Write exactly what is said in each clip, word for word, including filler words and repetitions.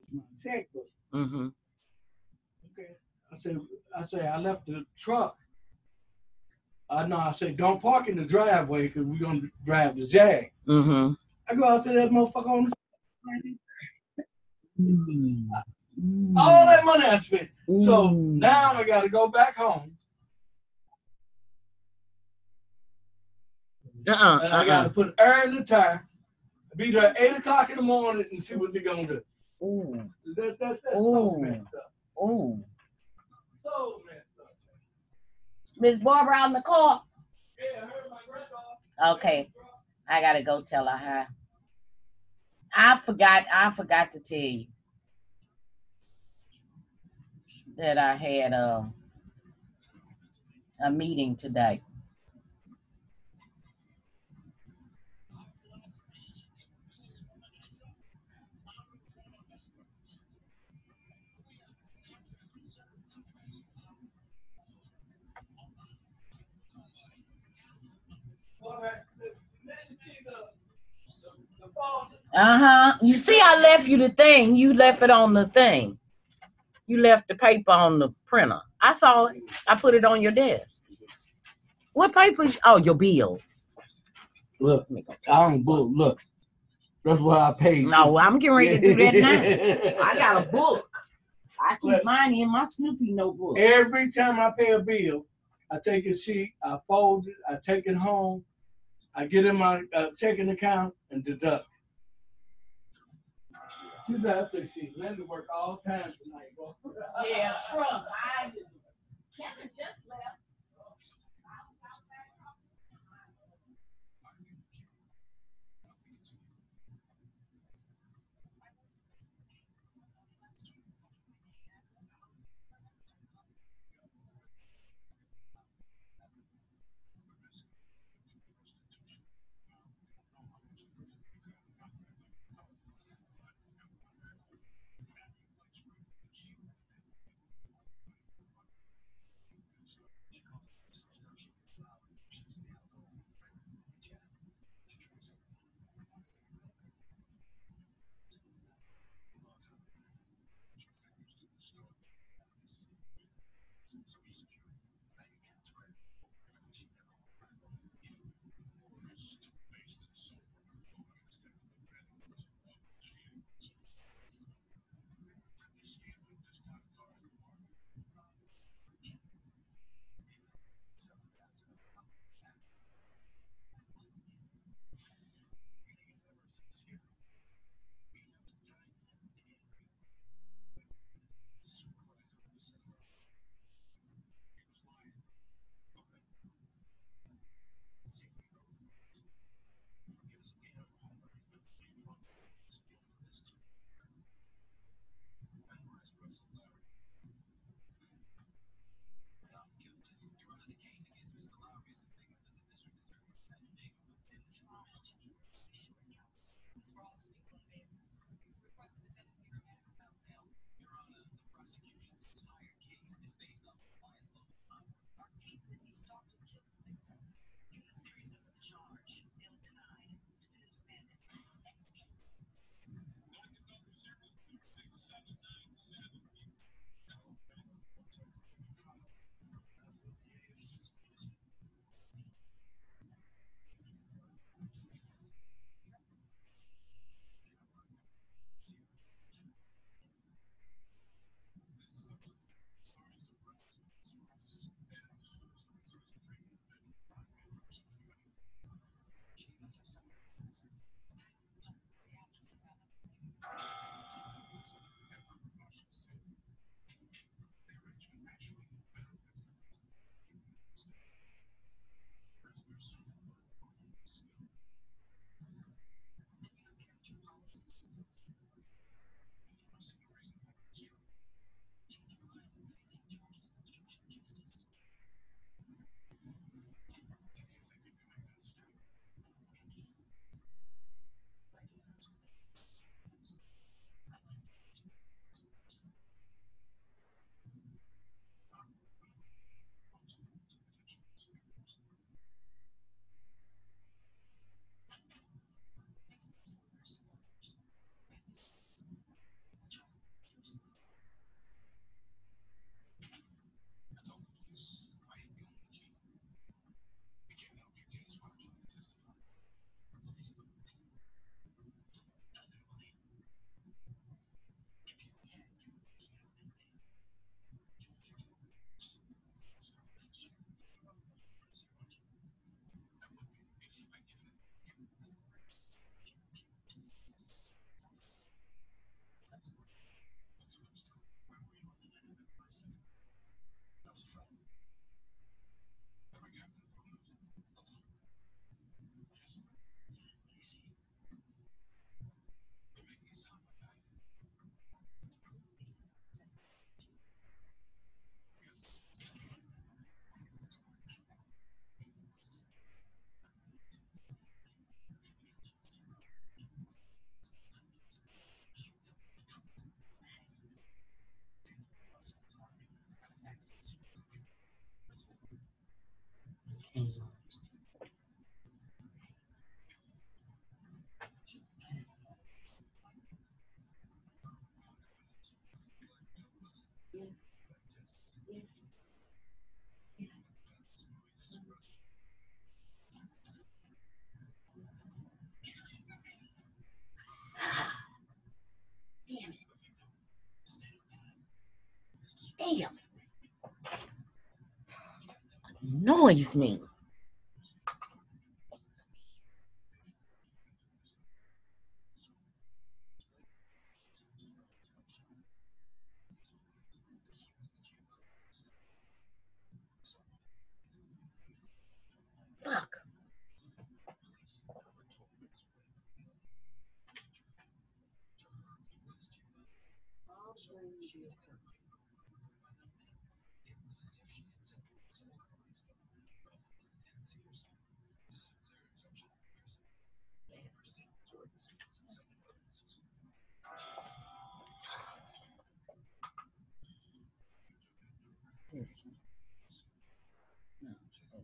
my checkbook. Mm-hmm. Okay. I said, I said, I left the truck. I know. I said, don't park in the driveway because we're gonna drive the Jag. Mm-hmm. I go out to that motherfucker on the Mm. all Mm. that money I spent. So now I got to go back home, Uh-uh. and I got to Uh-uh. put air in the tire. Be there at eight o'clock in the morning and see what they gonna do. Ooh. That, that, that's so Ooh. messed up. Ooh. So messed up. Miss Barbara out in the car. Yeah, I heard my granddaughter. Okay. I gotta go tell her hi. I forgot I forgot to tell you that I had a, a meeting today. Uh-huh. You see, I left you the thing. You left it on the thing. You left the paper on the printer. I saw it. I put it on your desk. What papers? Oh, your bills. Look, I don't book. Look, that's what I paid. No, I'm getting ready to do that now. I got a book. I keep Look, mine in my Snoopy notebook. Every time I pay a bill, I take a sheet, I fold it, I take it home, I get in my uh, checking account and deduct. She said, I she's Linda work all times tonight. Yeah, trust. I Kevin just left. Damn. Annoys me. Fuck. This. No, this.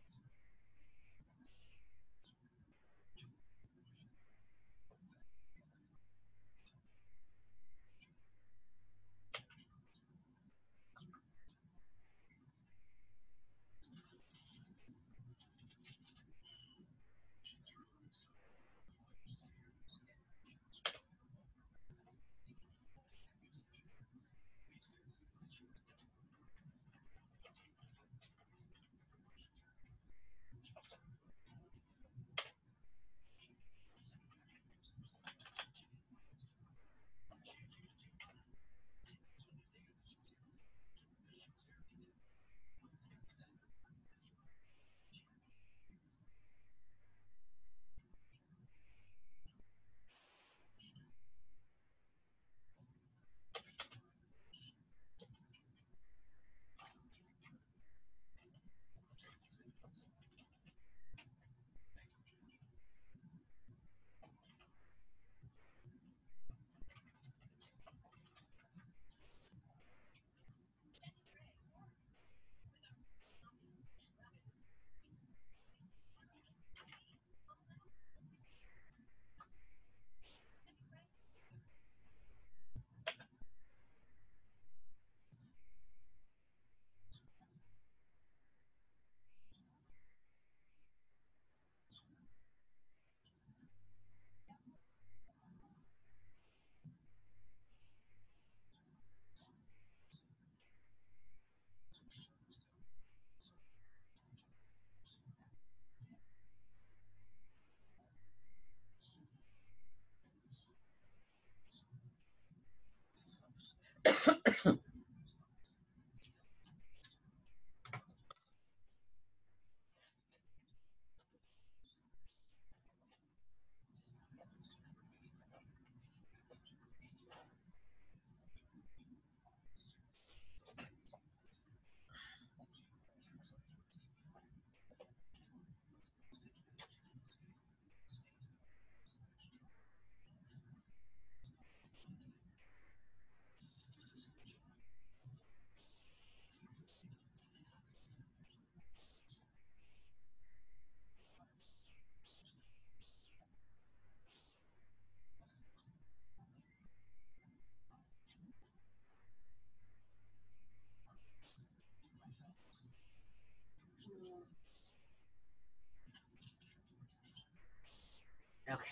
Okay.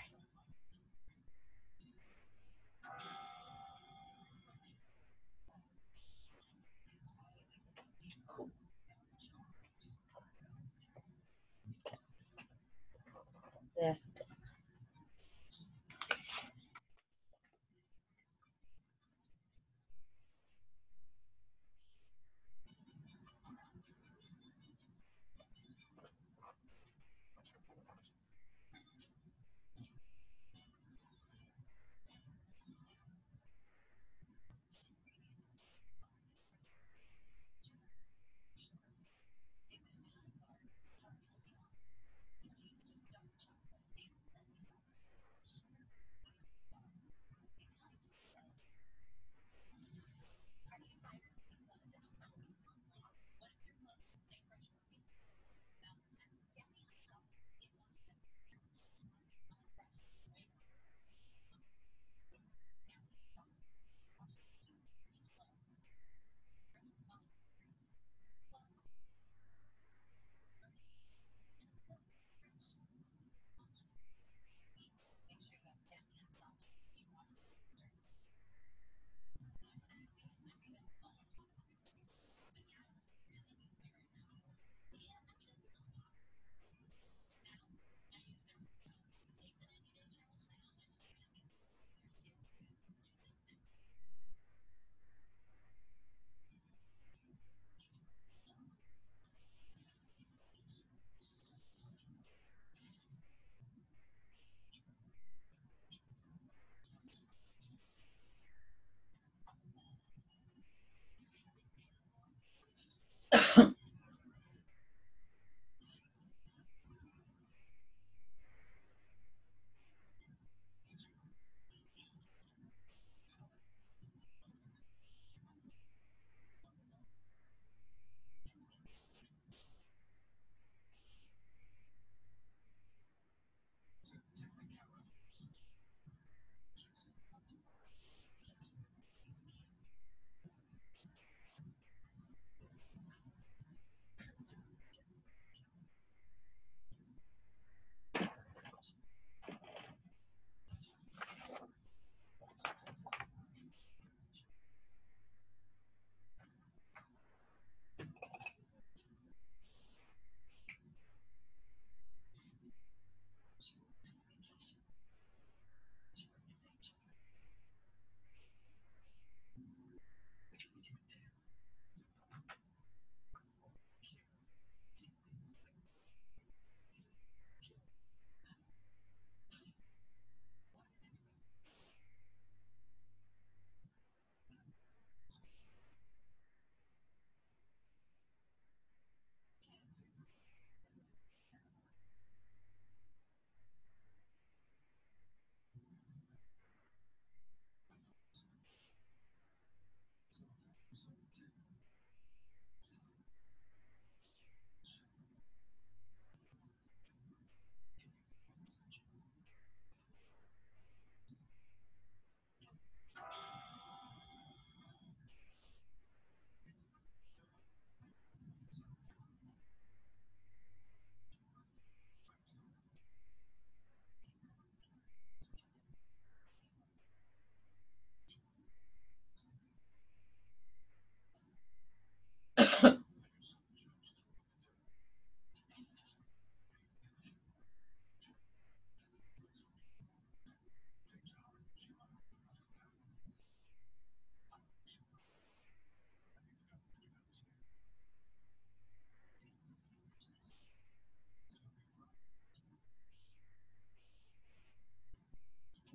That's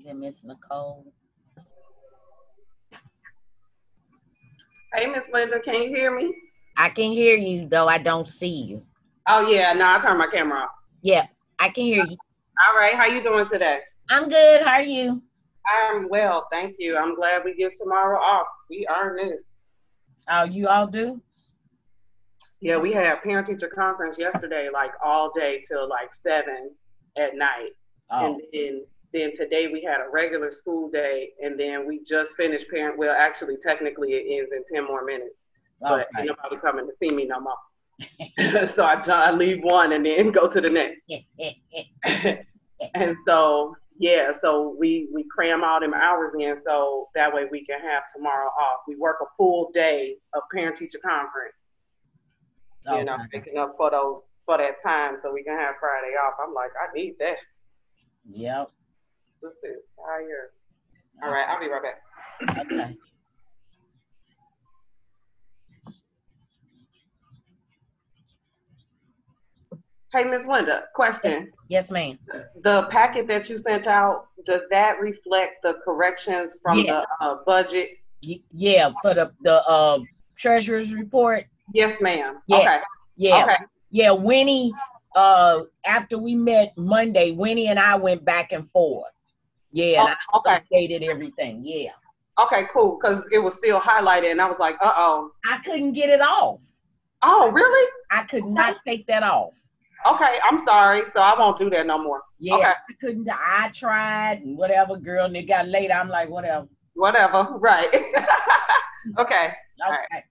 Then Miss Nicole. Hey, Miss Linda, can you hear me? I can hear you, though I don't see you. Oh, yeah. No, I turned my camera off. Yeah, I can hear you. All right. How you doing today? I'm good. How are you? I'm well. Thank you. I'm glad we get tomorrow off. We earn this. Oh, you all do? Yeah, we had parent-teacher conference yesterday, like all day till like seven at night. Oh. And then, then today we had a regular school day, and then we just finished parent, well, actually, technically it ends in ten more minutes. But Okay. ain't nobody coming to see me no more. So I, I leave one and then go to the next. And so, yeah, so we, we cram all them hours in so that way we can have tomorrow off. We work a full day of parent-teacher conference. You Okay. know, picking up for those for that time so we can have Friday off. I'm like, I need that. Yep. This is tired. All right, I'll be right back. Okay. Hey, Miss Linda, question. Yes, ma'am. The packet that you sent out, does that reflect the corrections from Yes. the uh, budget? Y- Yeah, for the the uh, treasurer's report. Yes, ma'am. Yeah. Okay. Yeah. Okay. Yeah, Winnie, uh, after we met Monday, Winnie and I went back and forth. Yeah, and Oh, I okay. updated everything. Yeah. Okay, cool. Because it was still highlighted, and I was like, uh oh. I couldn't get it off. Oh, really? I could not take that off. Okay, I'm sorry. So I won't do that no more. Yeah, Okay. I couldn't. I tried and whatever, girl, and it got late. I'm like, whatever. Whatever. Right. Okay. All right. Okay.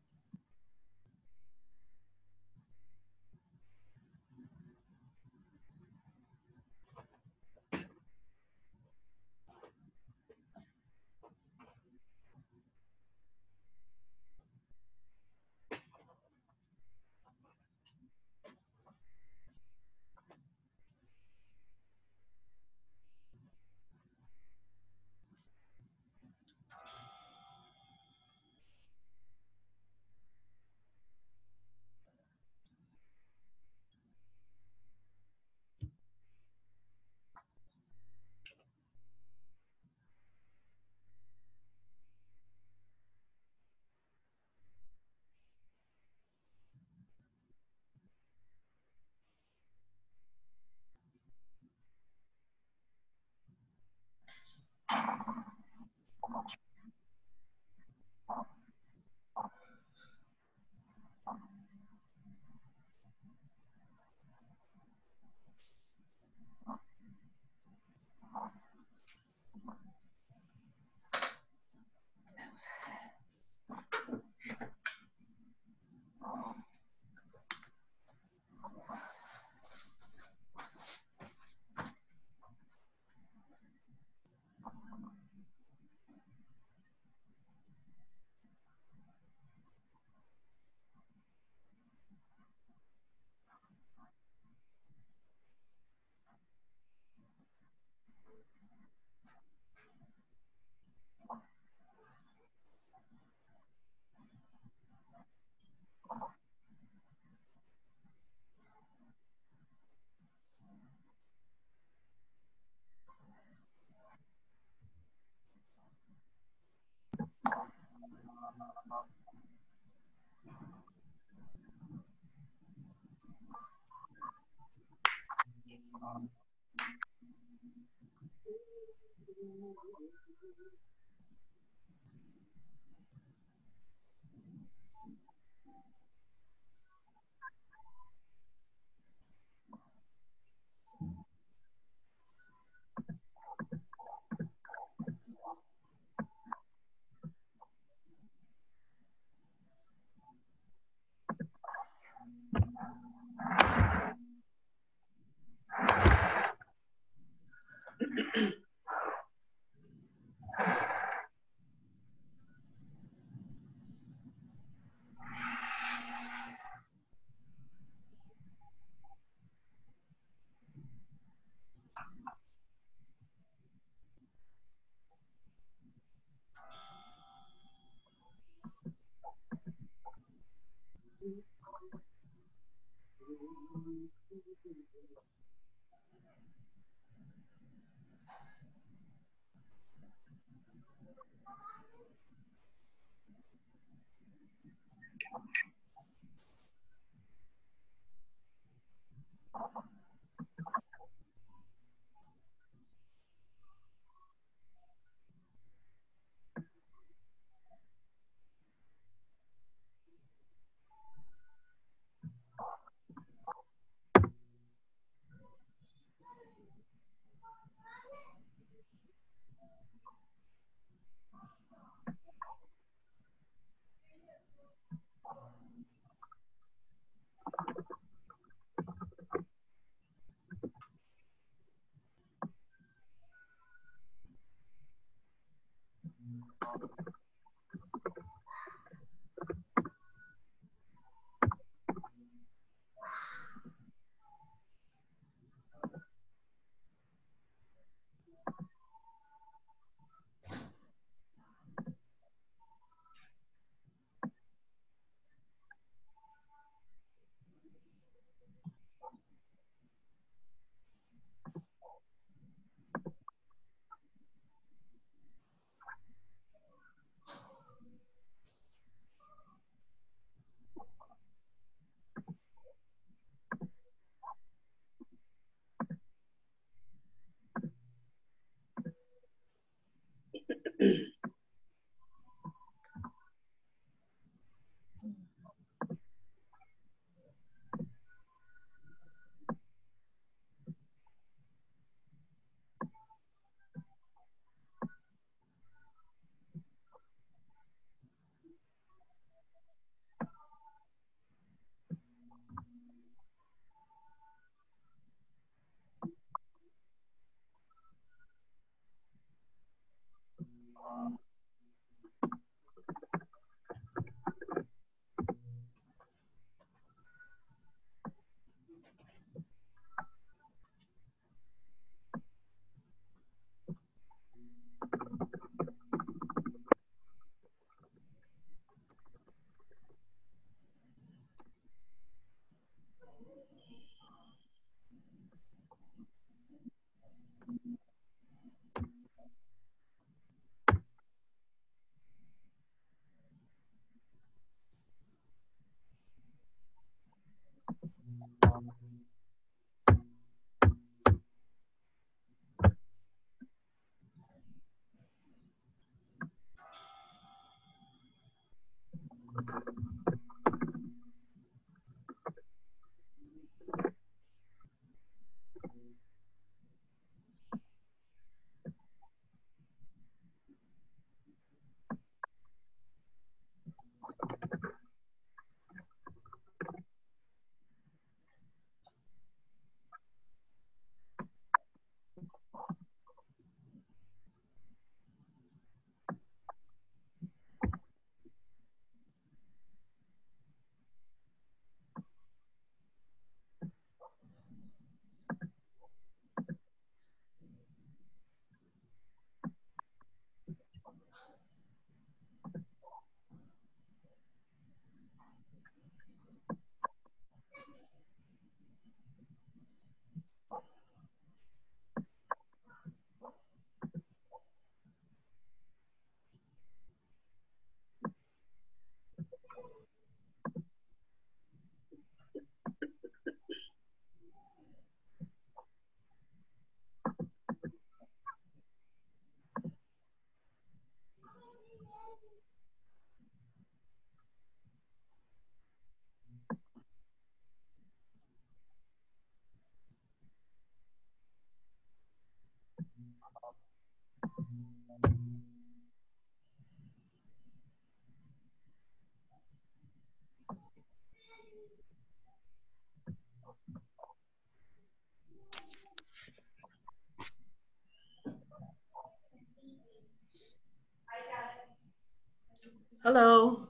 Hello.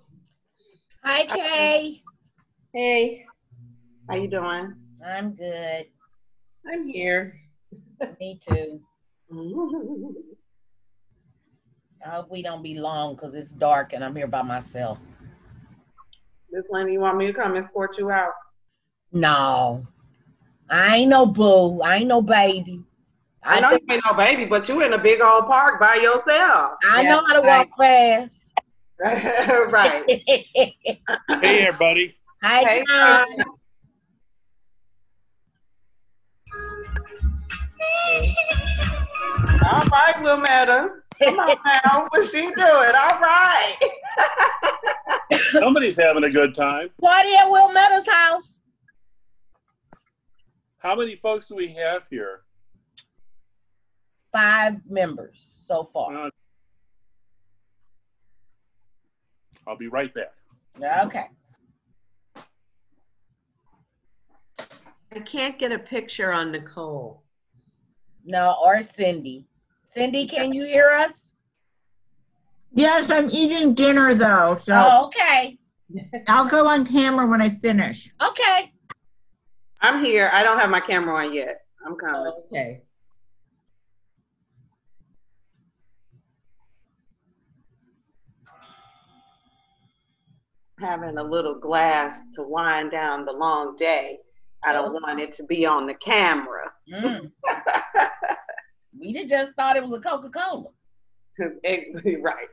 Hi, Kay. Hey, how you doing? I'm good. I'm here. Me too. I hope we don't be long because it's dark and I'm here by myself. Miss Lenny, you want me to come and escort you out? No, I ain't no boo. I ain't no baby. I, I know you ain't no baby, but you in a big old park by yourself. I Yeah, know how to right. walk fast. Right. Hey, everybody. Hi, Hey, John. John. All right, Wilmetta. Come on now. What's she doing? All right. Somebody's having a good time. Party at Wilmetta's house. How many folks do we have here? Five members so far. Uh, I'll be right back. Okay. I can't get a picture on Nicole. No, or Cindy. Cindy, can you hear us? Yes, I'm eating dinner though, so Oh, okay. I'll go on camera when I finish. Okay. I'm here. I don't have my camera on yet. I'm coming. Okay. Having a little glass to wind down the long day. I don't want it to be on the camera. Mm. We just thought it was a Coca-Cola. Right.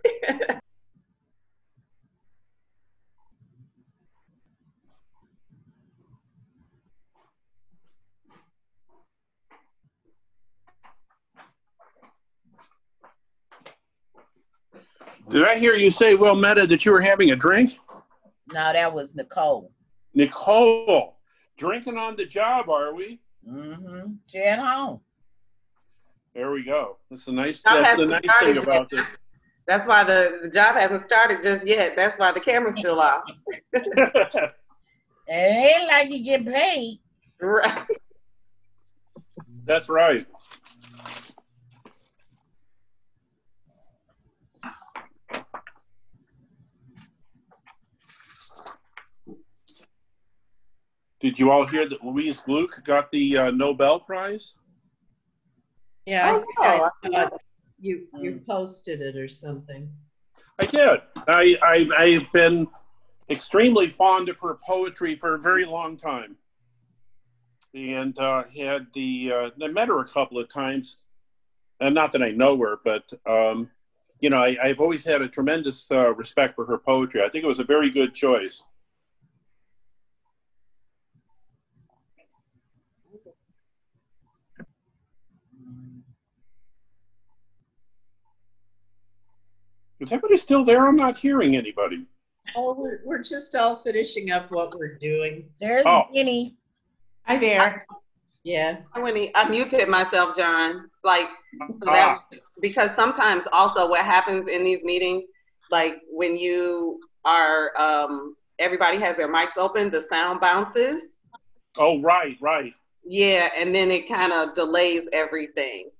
Did I hear you say, Wilmetta, that you were having a drink? No, that was Nicole. Nicole, drinking on the job, are we? Mm-hmm. She at home. There we go. That's the nice, Y'all that's have the to nice start thing it about yet. this. That's why the, the job hasn't started just yet. That's why the camera's still off. It ain't like you get paid. Right. That's right. Did you all hear that Louise Gluck got the uh, Nobel Prize? Yeah, Oh, I, no, I thought you you posted it or something. I did. I, I, I've been extremely fond of her poetry for a very long time. And uh, had the, uh, I met her a couple of times. And not that I know her, but, um, you know, I, I've always had a tremendous uh, respect for her poetry. I think it was a very good choice. Is everybody still there? I'm not hearing anybody. Oh, we're, we're just all finishing up what we're doing. There's Oh. Winnie. Hi there. Yeah. When he, I muted myself, John. Like, so Ah. that, because sometimes also what happens in these meetings, like when you are, um, everybody has their mics open, the sound bounces. Oh, right, right. Yeah, and then it kind of delays everything.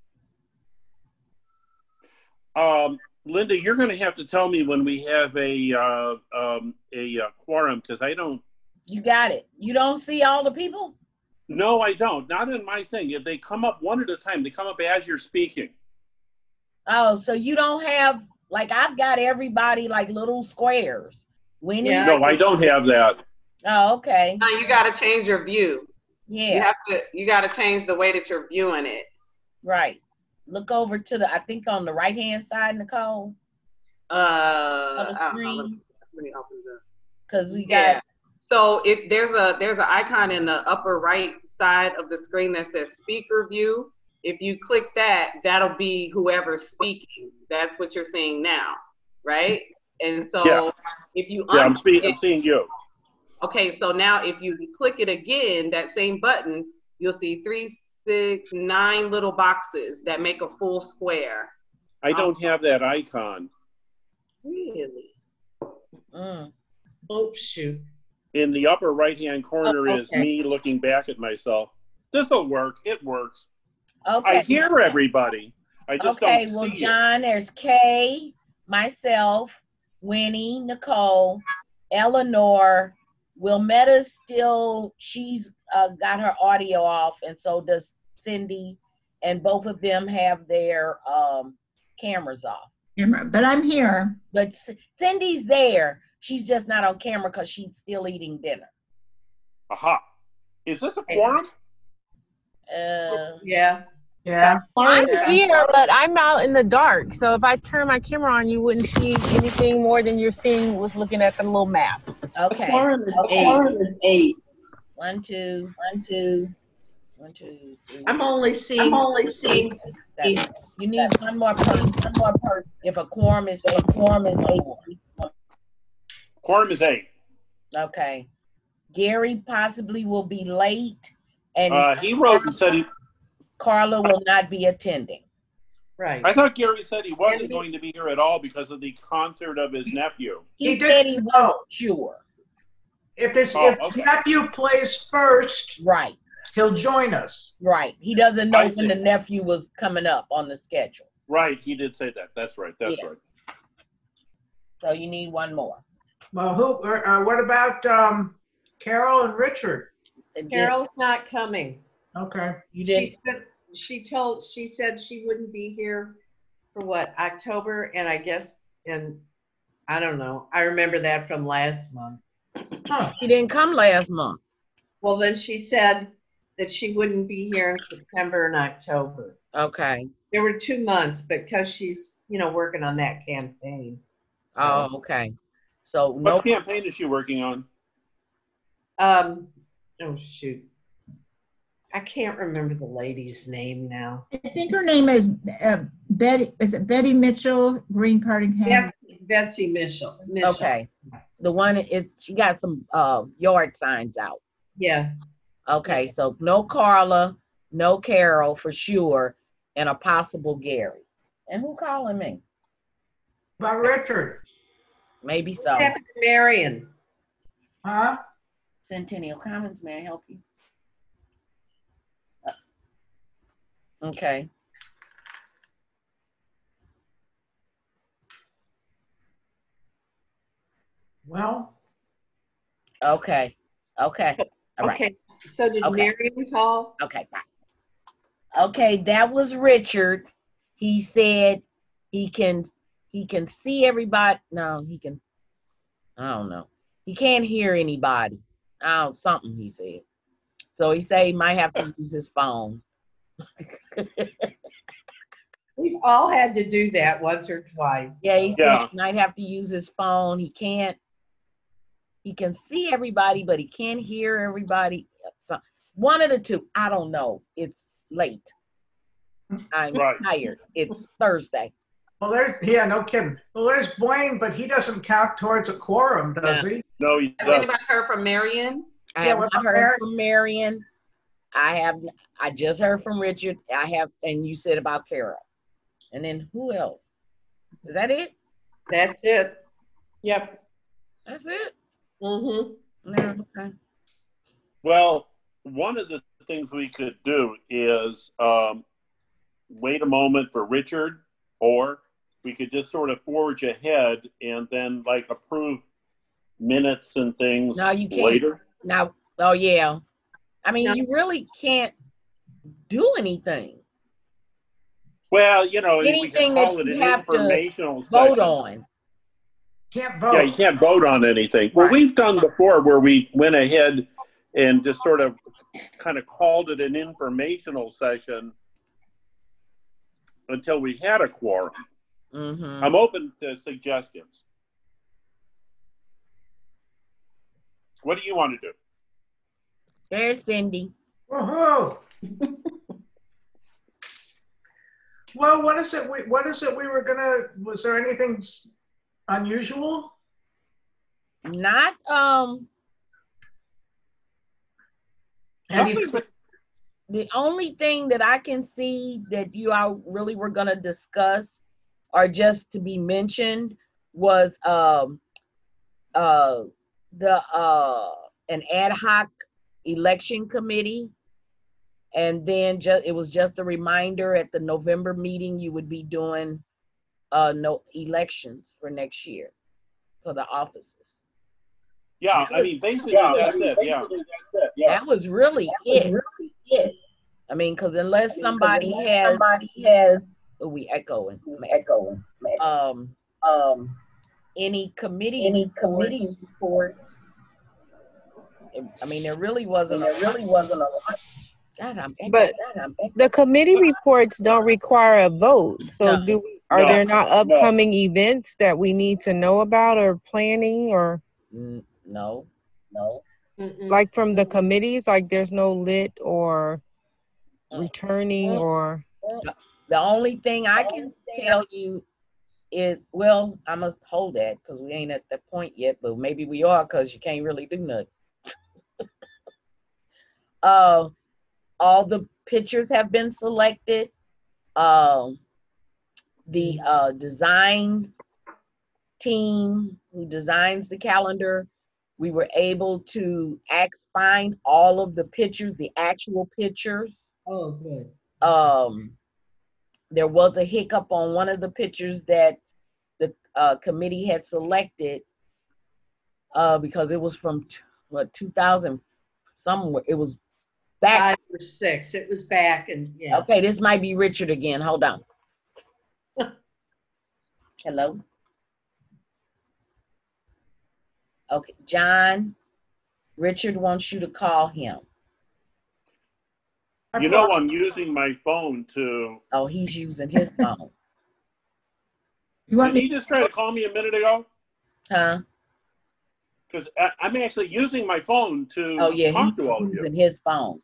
Um, Linda, you're going to have to tell me when we have a uh, um, a uh, quorum, because I don't. You got it. You don't see all the people? No, I don't. Not in my thing. They come up one at a time. They come up as you're speaking. Oh, so you don't have, like, I've got everybody like little squares. Winnie? Yeah. No, I don't have that. Oh, okay. Now you got to change your view. You Yeah, have to, you got to change the way that you're viewing it. right. Look over to the, I think on the right-hand side, Nicole, Uh, on the I don't know. Let me, screen, let me open the. because we Yeah. got, So if there's a there's an icon in the upper right side of the screen that says speaker view. If you click that, that'll be whoever's speaking. That's what you're seeing now, right? And so Yeah. if you Yeah, I'm, unclick speak- I'm it, seeing you. okay, so now if you click it again, that same button, you'll see three, six, nine little boxes that make a full square. I don't have that icon. Really? mm, Oh, shoot. In the upper right-hand corner Oh, is okay. me looking back at myself. This'll work. It works. I okay. hear everybody. I just Okay, don't well, see it. John, there's Kay, myself, Winnie, Nicole, Eleanor, Wilmetta's still, she's uh, got her audio off, and so does Cindy, and both of them have their um, cameras off. Camera, but I'm here. But C- Cindy's there. She's just not on camera because she's still eating dinner. Aha. Is this a quorum? Uh, Yeah. Yeah. I'm here, but I'm out in the dark. So if I turn my camera on, you wouldn't see anything more than you're seeing with looking at the little map. okay. Quorum is eight. is eight. One, two, one, two, one, two, three. I'm only seeing. I'm only seeing. Seven. You need one more person. One more person. If a quorum is eight, quorum is eight. Quorum is eight. Okay. Gary possibly will be late, and Uh, he wrote and said he, Carla will not be attending. Right. I thought Gary said he wasn't going to be here at all because of the concert of his nephew. He, He said did- he wasn't oh. sure. If this, Oh, if okay. nephew plays first, Right, he'll join us. right. He doesn't know I when see. the nephew was coming up on the schedule. Right, he did say that. That's right. That's Yeah. right. So you need one more. Well, who? Uh, uh, what about um, Carol and Richard? And did- Carol's not coming. Okay. you She didn't. said, she told, she said she wouldn't be here for what, October, and I guess, and I don't know. I remember that from last month. Huh. She didn't come last month. Well, then she said that she wouldn't be here in September and October. Okay. There were two months because she's, you know, working on that campaign. So, Oh, okay. So What no. campaign is she working on? um, oh shoot. I can't remember the lady's name now. I think her name is uh, Betty, is it Betty Mitchell, Green Cardingham? Betsy, Betsy Mitchell. Mitchell. Okay. The one is she got some uh yard signs out. Yeah. Okay, so no Carla, no Carol for sure, and a possible Gary. And who calling me? About Richard? Maybe so. What happened to Marion? Huh? Centennial Commons, may I help you? Okay. Well, Okay. Okay. All right. Okay. So did Okay. Marion call? Okay, bye. Okay, that was Richard. He said he can he can see everybody. No, he can. I don't know. He can't hear anybody. Oh, something he said. So he said he might have to use his phone. We've all had to do that once or twice. Yeah, he said Yeah. he might have to use his phone. He can't. He can see everybody, but he can't hear everybody. So, one of the two. I don't know. It's late. I'm Right. tired. It's Thursday. Well, there's, yeah, no kidding. Well, there's Blaine, but he doesn't count towards a quorum, does he? No, he Has doesn't. anybody heard from Marion? I Yeah, have what not about heard Mary? from Marion. I have, I just heard from Richard. I have, and you said about Carol. And then who else? Is that it? That's it. Yep. That's it? Mm-hmm. No, okay. Well, one of the things we could do is um, wait a moment for Richard, or we could just sort of forge ahead and then like approve minutes and things No, you can't. later. Now, oh yeah. I mean, No. you really can't do anything. Well, you know, we Anything could that call it you an have to informational Vote session. on. Can't vote. Yeah, you can't vote on anything. Well, Right. we've done before where we went ahead and just sort of kind of called it an informational session until we had a quorum. Mm-hmm. I'm open to suggestions. What do you want to do? There's Cindy. Woohoo! Well, what is it? We, what is it we were gonna? Was there anything s- unusual? Not um Any- Nothing but the only thing that I can see that you all really were gonna discuss or just to be mentioned was um uh the uh an ad hoc election committee. And then just it was just a reminder at the November meeting you would be doing uh no elections for next year for the offices. yeah, I mean, basically that's it. Yeah. That was really it. I mean, because unless somebody has, somebody has, oh, we echoing, I'm echoing. Um, um, any committee, any committee reports. I mean, there really wasn't. There really wasn't a lot. God, I'm echoing. But God, I'm echoing. the committee reports don't require a vote. So No. do we, are No. there not upcoming events that we need to know about or planning or Mm, no, no. Mm-mm. like from the committees? Like there's no lit or Mm. returning Mm. or The only thing I can tell you is, well, I must hold that because we ain't at that point yet, but maybe we are because you can't really do nothing. uh, all the pictures have been selected. Um, the uh, design team who designs the calendar, we were able to ask, find all of the pictures, the actual pictures. Oh, good. Um, there was a hiccup on one of the pictures that the uh, committee had selected uh, because it was from t- what two thousand somewhere. It was back. Five or six. It was back and yeah. Okay, this might be Richard again. Hold on. Hello. Okay, John. Richard wants you to call him. You know, I'm using my phone to. Oh, he's using his phone. You want Did me? he just try to call me a minute ago? Huh? Because I'm actually using my phone to Oh yeah, talk he's to all of you. using his phone.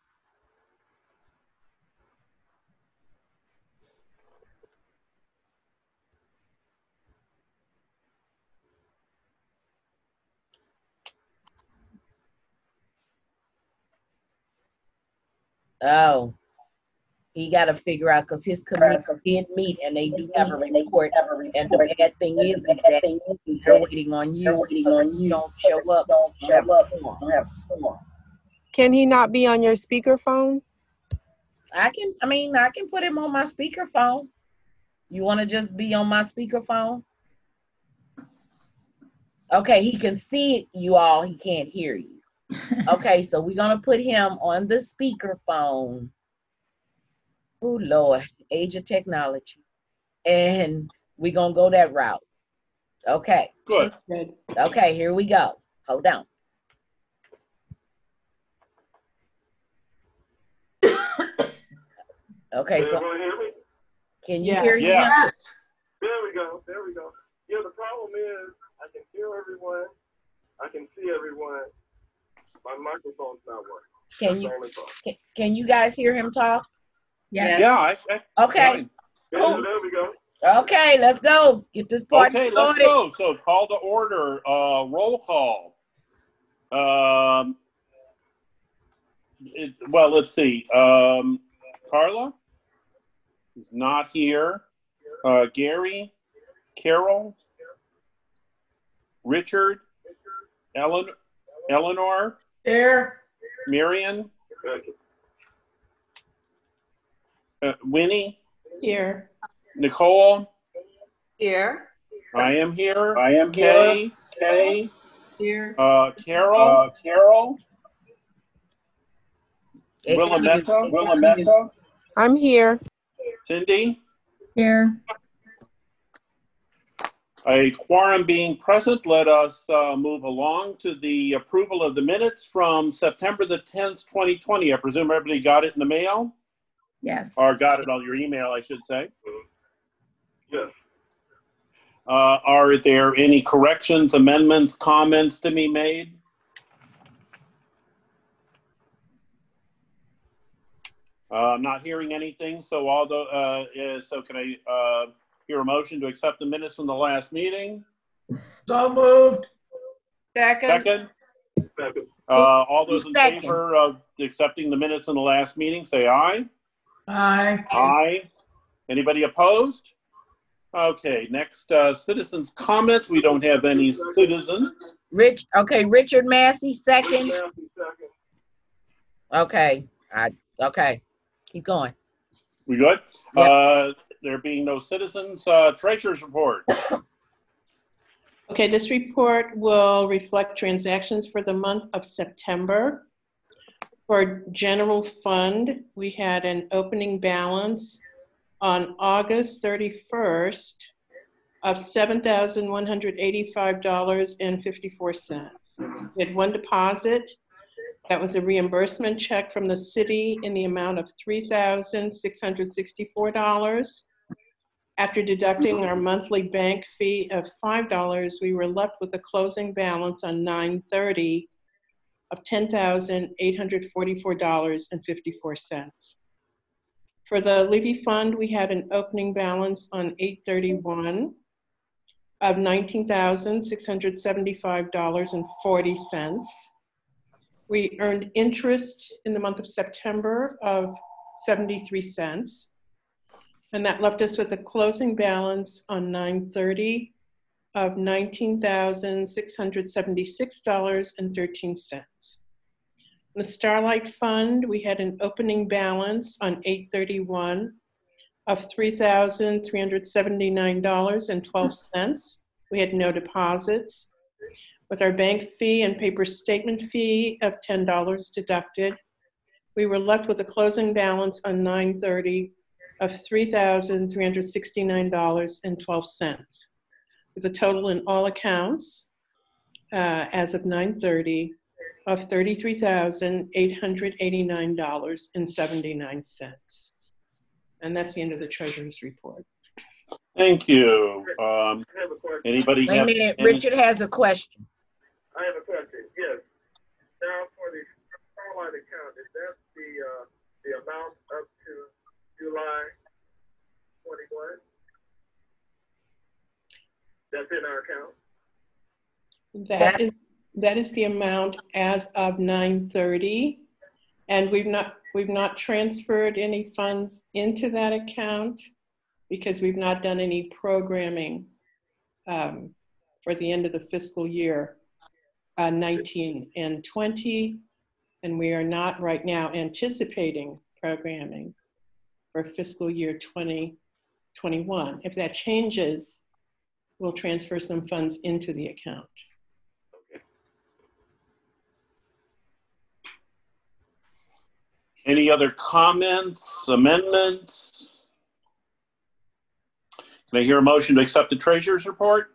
Oh, he got to figure out because his committee did meet and they do have a report. And the bad thing is, is that they're waiting on you. They're waiting on you. Don't show up. Don't show up. Don't have form. can he not be on your speakerphone? I can. I mean, I can put him on my speakerphone. You want to just be on my speakerphone? Okay, he can see you all. He can't hear you. Okay, so we're gonna put him on the speakerphone. Oh Lord, age of technology, and we're gonna go that route. Okay, Good. okay, here we go. Hold on. Okay, so Everyone hear me? can you Yeah. hear him? Yeah. Yes. There we go. There we go. Yeah, the problem is I can hear everyone. I can see everyone. My microphone's not working. Can That's you the only problem. can, can you guys hear him talk? Yes. Yeah. I, I, Okay. fine. Yeah, Cool. there we go. Okay, let's go. Get this party Okay, let's started. go. So call to order, uh, roll call. Um, it, well, let's see. Um, Carla is not here. Uh, Gary, Carol, Richard, Ellen, Eleanor, Here. Marion, uh, Winnie, Here. Nicole. Here. I am here. I am Kay, Kay, Here. uh, Carol, Uh, Carol, Willametta, Willametta, I'm here. Cindy. Here. A quorum being present, let us uh, move along to the approval of the minutes from September the tenth, twenty twenty. I presume everybody got it in the mail, Yes. or got it on your email, I should say. yes. Uh, are there any corrections, amendments, comments to be made? Uh, I'm not hearing anything, so although, uh, is, so can I uh, hear a motion to accept the minutes from the last meeting? So moved. Second. Second? Second. Uh, all those in Second. favor of accepting the minutes in the last meeting, say aye. Aye. Aye. Anybody opposed? Okay, next, uh, citizens' comments. We don't have any citizens. Rich, okay, Richard Massey, second. Massey, second. Okay, I, okay, keep going. We good? Yep. Uh, there being no citizens, uh, treasurer's report. Okay, this report will reflect transactions for the month of September. For general fund, we had an opening balance on August thirty-first of seven thousand one hundred eighty-five dollars and fifty-four cents. We had one deposit. That was a reimbursement check from the city in the amount of three thousand six hundred sixty-four dollars. After deducting our monthly bank fee of five dollars, we were left with a closing balance on nine thirty of ten thousand eight hundred forty-four dollars and fifty-four cents. For the Levy Fund, we had an opening balance on eight thirty-one of nineteen thousand six hundred seventy-five dollars and forty cents. We earned interest in the month of September of seventy-three cents. And that left us with a closing balance on nine thirty of nineteen thousand six hundred seventy-six dollars and thirteen cents. In the Starlight Fund, we had an opening balance on eight thirty-one of three thousand three hundred seventy-nine dollars and twelve cents. We had no deposits. With our bank fee and paper statement fee of ten dollars deducted, we were left with a closing balance on nine thirty of three thousand three hundred sixty-nine dollars and twelve cents. With a total in all accounts uh, as of nine thirty of thirty-three thousand eight hundred eighty-nine dollars and seventy-nine cents. And that's the end of the treasurer's report. Thank you. Um, I have a question. anybody Wait a have? minute, any- Richard has a question. I have a question, yes. Now, for the Starlight account, is that the, uh, the amount up to July twenty-one? That's in our account? That is, that is the amount as of nine thirty. And we've not, we've not transferred any funds into that account because we've not done any programming um, for the end of the fiscal year uh, nineteen and twenty. And we are not right now anticipating programming for fiscal year twenty twenty-one. If that changes, we'll transfer some funds into the account. Any other comments, amendments? Can I hear a motion to accept the treasurer's report?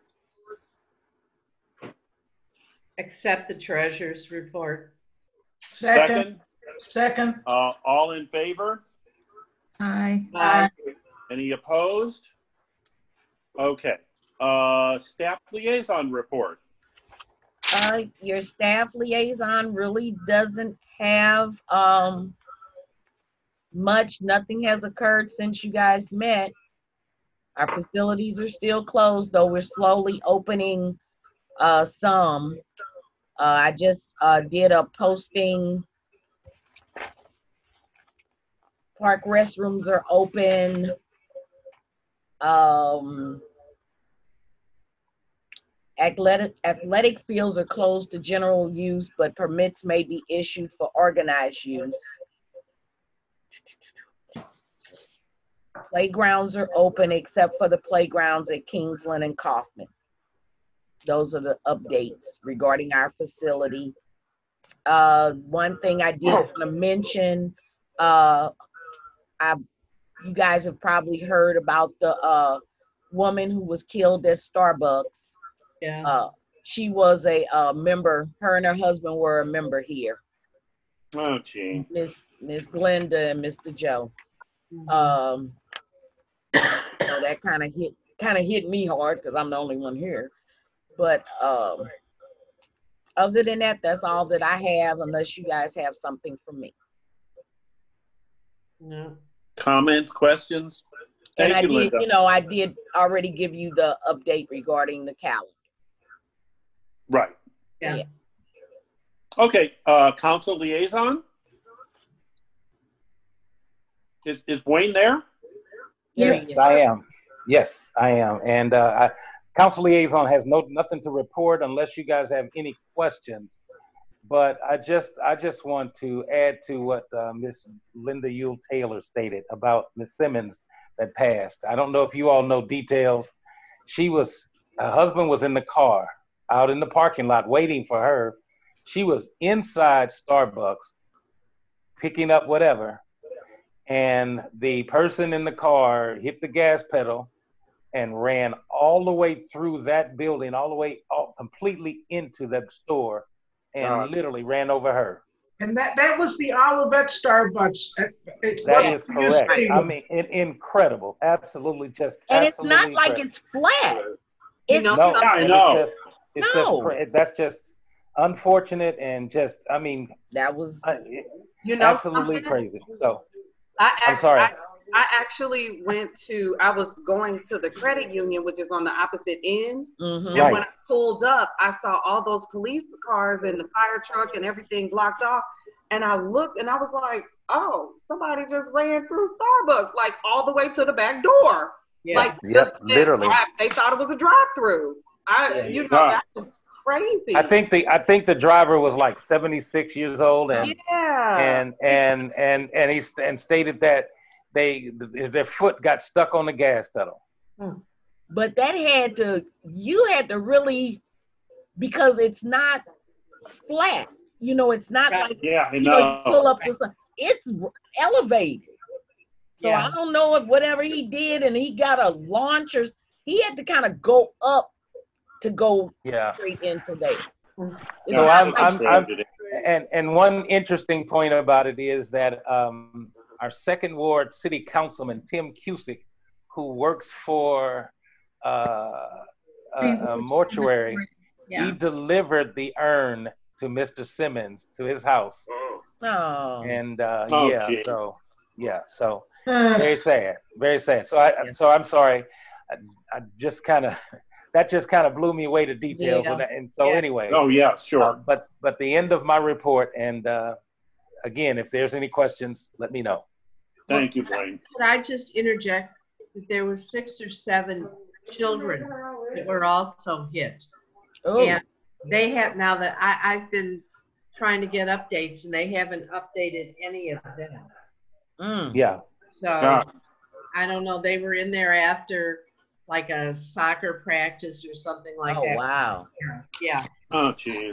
Accept the treasurer's report. Second. Second. Uh, all in favor? Aye. Aye. Any opposed? Okay. Uh, staff liaison report. Uh, your staff liaison really doesn't have, um, much. Nothing has occurred since you guys met. Our facilities are still closed, though we're slowly opening uh, some. Uh, I just uh, did a posting. Park restrooms are open. Um, athletic athletic fields are closed to general use, but permits may be issued for organized use. Playgrounds are open except for the playgrounds at Kingsland and Kaufman. Those are the updates regarding our facility. Uh, one thing I did want to mention, uh, I, you guys have probably heard about the uh, woman who was killed at Starbucks. Yeah. Uh, she was a uh, member, her and her husband were a member here. Oh, gee. Miss Miss Glenda and Mister Joe. Um, so that kind of hit kind of hit me hard because I'm the only one here. But um, other than that, that's all that I have, unless you guys have something for me. No. Comments, questions? And Thank I you, did, Linda. you know, I did already give you the update regarding the calendar. Right. Yeah. Yeah. Okay, uh, council liaison? Is, is Wayne there? There Yes, he is. I am. Yes, I am. And uh, I, council liaison has no nothing to report unless you guys have any questions. But I just I just want to add to what uh, Miss Linda Yule Taylor stated about Miss Simmons that passed. I don't know if you all know details. She was her husband was in the car out in the parking lot waiting for her. She was inside Starbucks picking up whatever. And the person in the car hit the gas pedal and ran all the way through that building, all the way all, completely into that store, and Uh, literally ran over her. And that, that was the Olivet Starbucks. It, it That wasn't is the correct. stadium. I mean, it, incredible. Absolutely, just And it's absolutely not like incredible. it's flat. You It's know, No, some- Yeah, I and know. It's just, it's No. just cra- that's just unfortunate and just, I mean, that was I, it- you know absolutely something? crazy. So I I'm act- sorry. I, I actually went to, I was going to the credit union, which is on the opposite end. mhm. And Right. when I pulled up, I saw all those police cars and the fire truck and everything blocked off. And I looked and I was like, oh, somebody just ran through Starbucks, like all the way to the back door. Yeah. Like, Yep, just, literally. I- they thought it was a drive-through. I, Yeah. you know, Right. that was crazy. I think the I think the driver was like seventy-six years old, and yeah. and and and and he st- and stated that they their foot got stuck on the gas pedal. But that had to, you had to really, because it's not flat. You know, it's not Right. like, Yeah, I you know, you pull know. up the sun. It's elevated. So Yeah. I don't know if whatever he did and he got a launch or, he had to kind of go up to go Yeah. straight into there. It's So not I'm like- I'm, I'm and and one interesting point about it is that um, our second ward city councilman Tim Cusick, who works for uh, a, a mortuary, he Yeah. delivered the urn to Mister Simmons to his house, Oh, Oh. and uh, Oh, yeah, gee. so yeah, so Uh, very sad, very sad. So I Yeah. so I'm sorry, I, I just kind of that just kind of blew me away to details, Yeah. when that, and so Yeah. anyway. Oh, yeah, Uh, sure. but but the end of my report, and uh, again, if there's any questions, let me know. Thank you, Wayne. Could I just interject that there was six or seven children that were also hit? Oh. And they have, now that I, I've been trying to get updates and they haven't updated any of them. Mm. Yeah, So Yeah. I don't know, they were in there after like a soccer practice or something like Oh, that. wow. Yeah. Oh, jeez.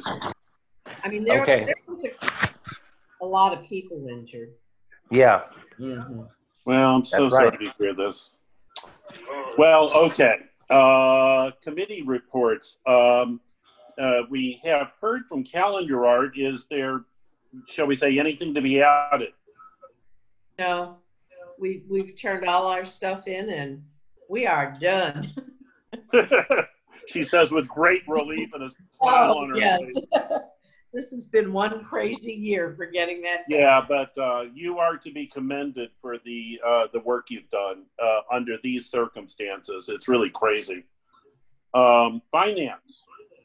I mean, there, Okay. there was a, a lot of people injured. yeah. Mm-hmm. Well, I'm so That's right. sorry to hear this. Well, okay. Uh, committee reports. Um, uh, we have heard from Calendar Art. Is there, shall we say, anything to be added? No, we, we've turned all our stuff in and we are done. She says with great relief and a smile on her Oh, yes. face. This has been one crazy year for getting that done. Yeah, but uh, you are to be commended for the uh, the work you've done uh, under these circumstances. It's really crazy. Um, finance.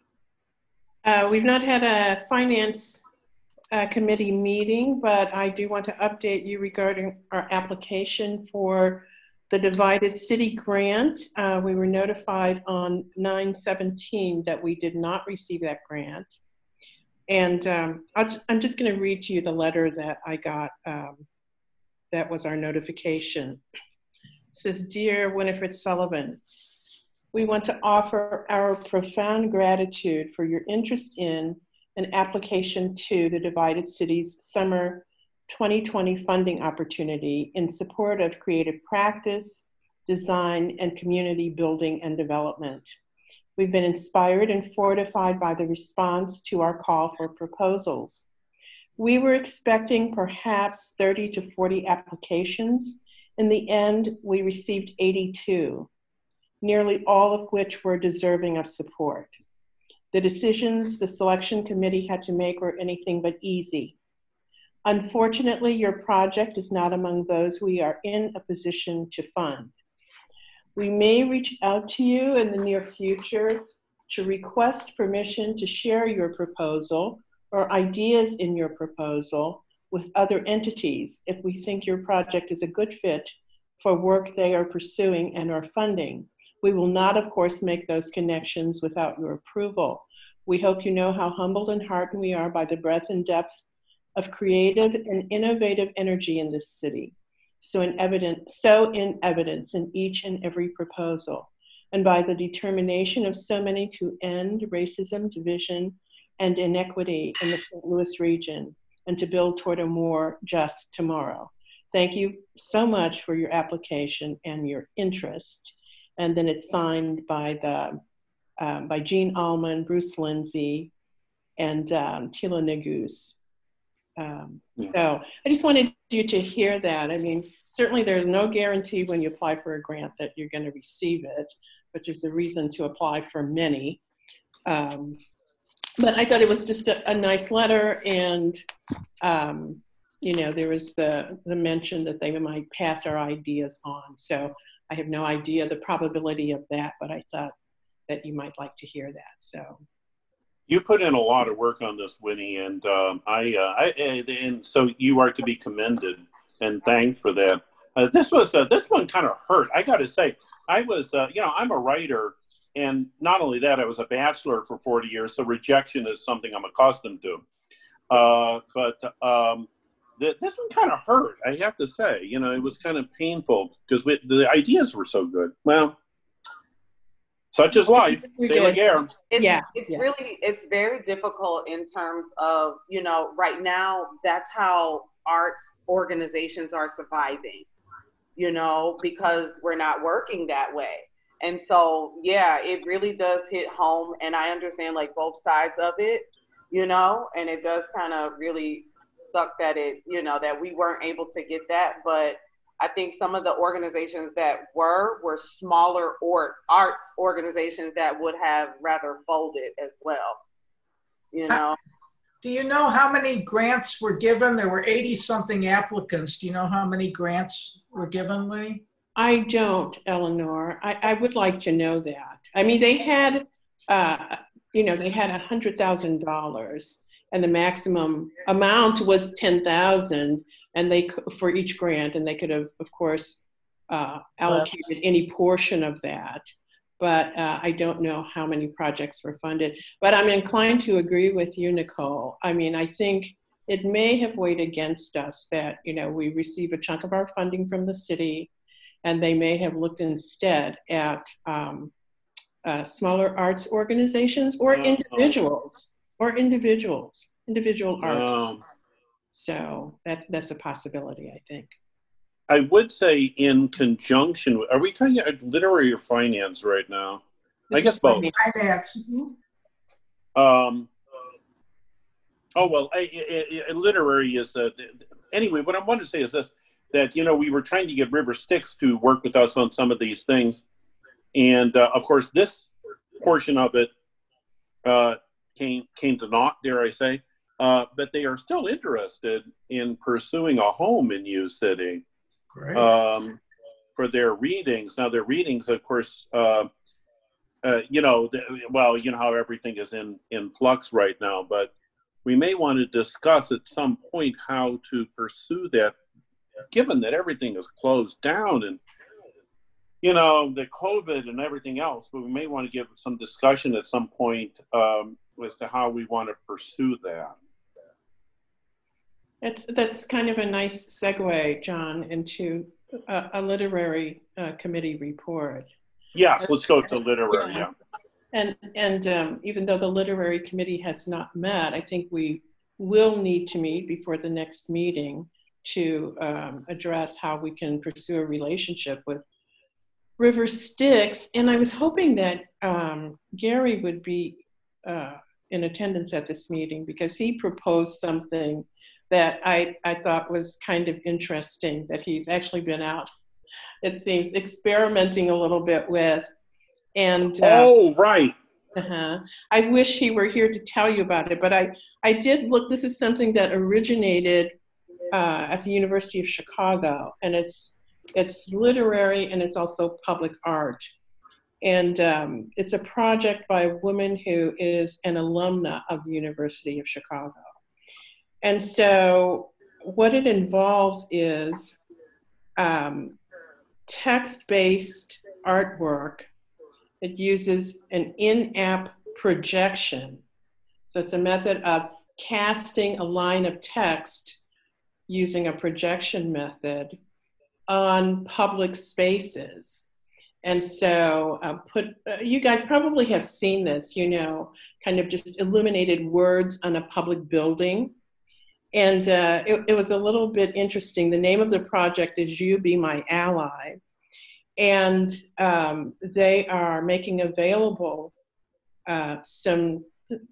Uh, we've not had a finance uh, committee meeting, but I do want to update you regarding our application for the Divided City Grant. Uh, we were notified on nine seventeen that we did not receive that grant. And um, I'll, I'm just going to read to you the letter that I got. Um, that was our notification. It says, "Dear Winifred Sullivan, we want to offer our profound gratitude for your interest in an application to the Divided Cities Summer twenty twenty funding opportunity in support of creative practice, design, and community building and development. We've been inspired and fortified by the response to our call for proposals. We were expecting perhaps thirty to forty applications. In the end, we received eighty-two, nearly all of which were deserving of support. The decisions the selection committee had to make were anything but easy. Unfortunately, your project is not among those we are in a position to fund. We may reach out to you in the near future to request permission to share your proposal or ideas in your proposal with other entities if we think your project is a good fit for work they are pursuing and are funding. We will not, of course, make those connections without your approval. We hope you know how humbled and heartened we are by the breadth and depth of creative and innovative energy in this city. So in evidence, so in evidence in each and every proposal, and by the determination of so many to end racism, division, and inequity in the Saint Louis region, and to build toward a more just tomorrow. Thank you so much for your application and your interest." And then it's signed by the um, by Jean Allman, Bruce Lindsay, and um, Tila Negus. Um, so I just wanted you to hear that. I mean, certainly there's no guarantee when you apply for a grant that you're going to receive it, which is the reason to apply for many. Um, but I thought it was just a, a nice letter, and um, you know, there was the the mention that they might pass our ideas on. So I have no idea the probability of that, but I thought that you might like to hear that. So. You put in a lot of work on this, Winnie, and um, I, uh, I, and so you are to be commended and thanked for that. Uh, this was uh, this one kind of hurt. I got to say, I was, uh, you know, I'm a writer, and not only that, I was a bachelor for forty years, so rejection is something I'm accustomed to. Uh, but um, th- this one kind of hurt. I have to say, you know, it was kind of painful because the ideas were so good. Well. Such is life. Say again. It's, yeah. It's yeah. really, it's very difficult in terms of, you know, right now, that's how arts organizations are surviving, you know, because we're not working that way. And so, yeah, it really does hit home. And I understand like both sides of it, you know, and it does kind of really suck that it, you know, that we weren't able to get that. But I think some of the organizations that were, were smaller or arts organizations that would have rather folded as well, you know. Do you know how many grants were given? There were eighty something applicants. Do you know how many grants were given, Lee? I don't, Eleanor. I, I would like to know that. I mean, they had, uh, you know, they had one hundred thousand dollars and the maximum amount was ten thousand. And they, for each grant, and they could have, of course, uh, allocated any portion of that. But uh, I don't know how many projects were funded. But I'm inclined to agree with you, Nicole. I mean, I think it may have weighed against us that, you know, we receive a chunk of our funding from the city, and they may have looked instead at um, uh, smaller arts organizations or No. individuals, or individuals, individual No. artists. So that's that's a possibility, I think. I would say in conjunction, with, are we talking about literary or finance right now? This I guess is both. Finance. Um, oh, well, I, I, I, literary is, uh, anyway, what I want to say is this, that, you know, we were trying to get River Styx to work with us on some of these things. And, uh, of course, this portion of it uh, came came to naught, dare I say. uh, but they are still interested in pursuing a home in U City. Great. Um, for their readings. Now, their readings, of course, uh, uh, you know, the, well, you know how everything is in, in flux right now, but we may want to discuss at some point how to pursue that, given that everything is closed down and, you know, the COVID and everything else, but we may want to give some discussion at some point um, as to how we want to pursue that. That's, that's kind of a nice segue, John, into a, a literary uh, committee report. Yes, let's go to literary, yeah. yeah. And, and um, even though the literary committee has not met, I think we will need to meet before the next meeting to um, address how we can pursue a relationship with River Styx. And I was hoping that um, Gary would be uh, in attendance at this meeting because he proposed something that I, I thought was kind of interesting that he's actually been out, it seems, experimenting a little bit with. And uh, oh, right. Uh-huh. I wish he were here to tell you about it, but I, I did look, this is something that originated uh, at the University of Chicago, and it's, it's literary and it's also public art. And um, it's a project by a woman who is an alumna of the University of Chicago. And so what it involves is um, text-based artwork. It uses an in-app projection. So it's a method of casting a line of text using a projection method on public spaces. And so uh, put, uh, you guys probably have seen this, you know, kind of just illuminated words on a public building. And uh, it, it was a little bit interesting. The name of the project is You Be My Ally. And um, they are making available uh, some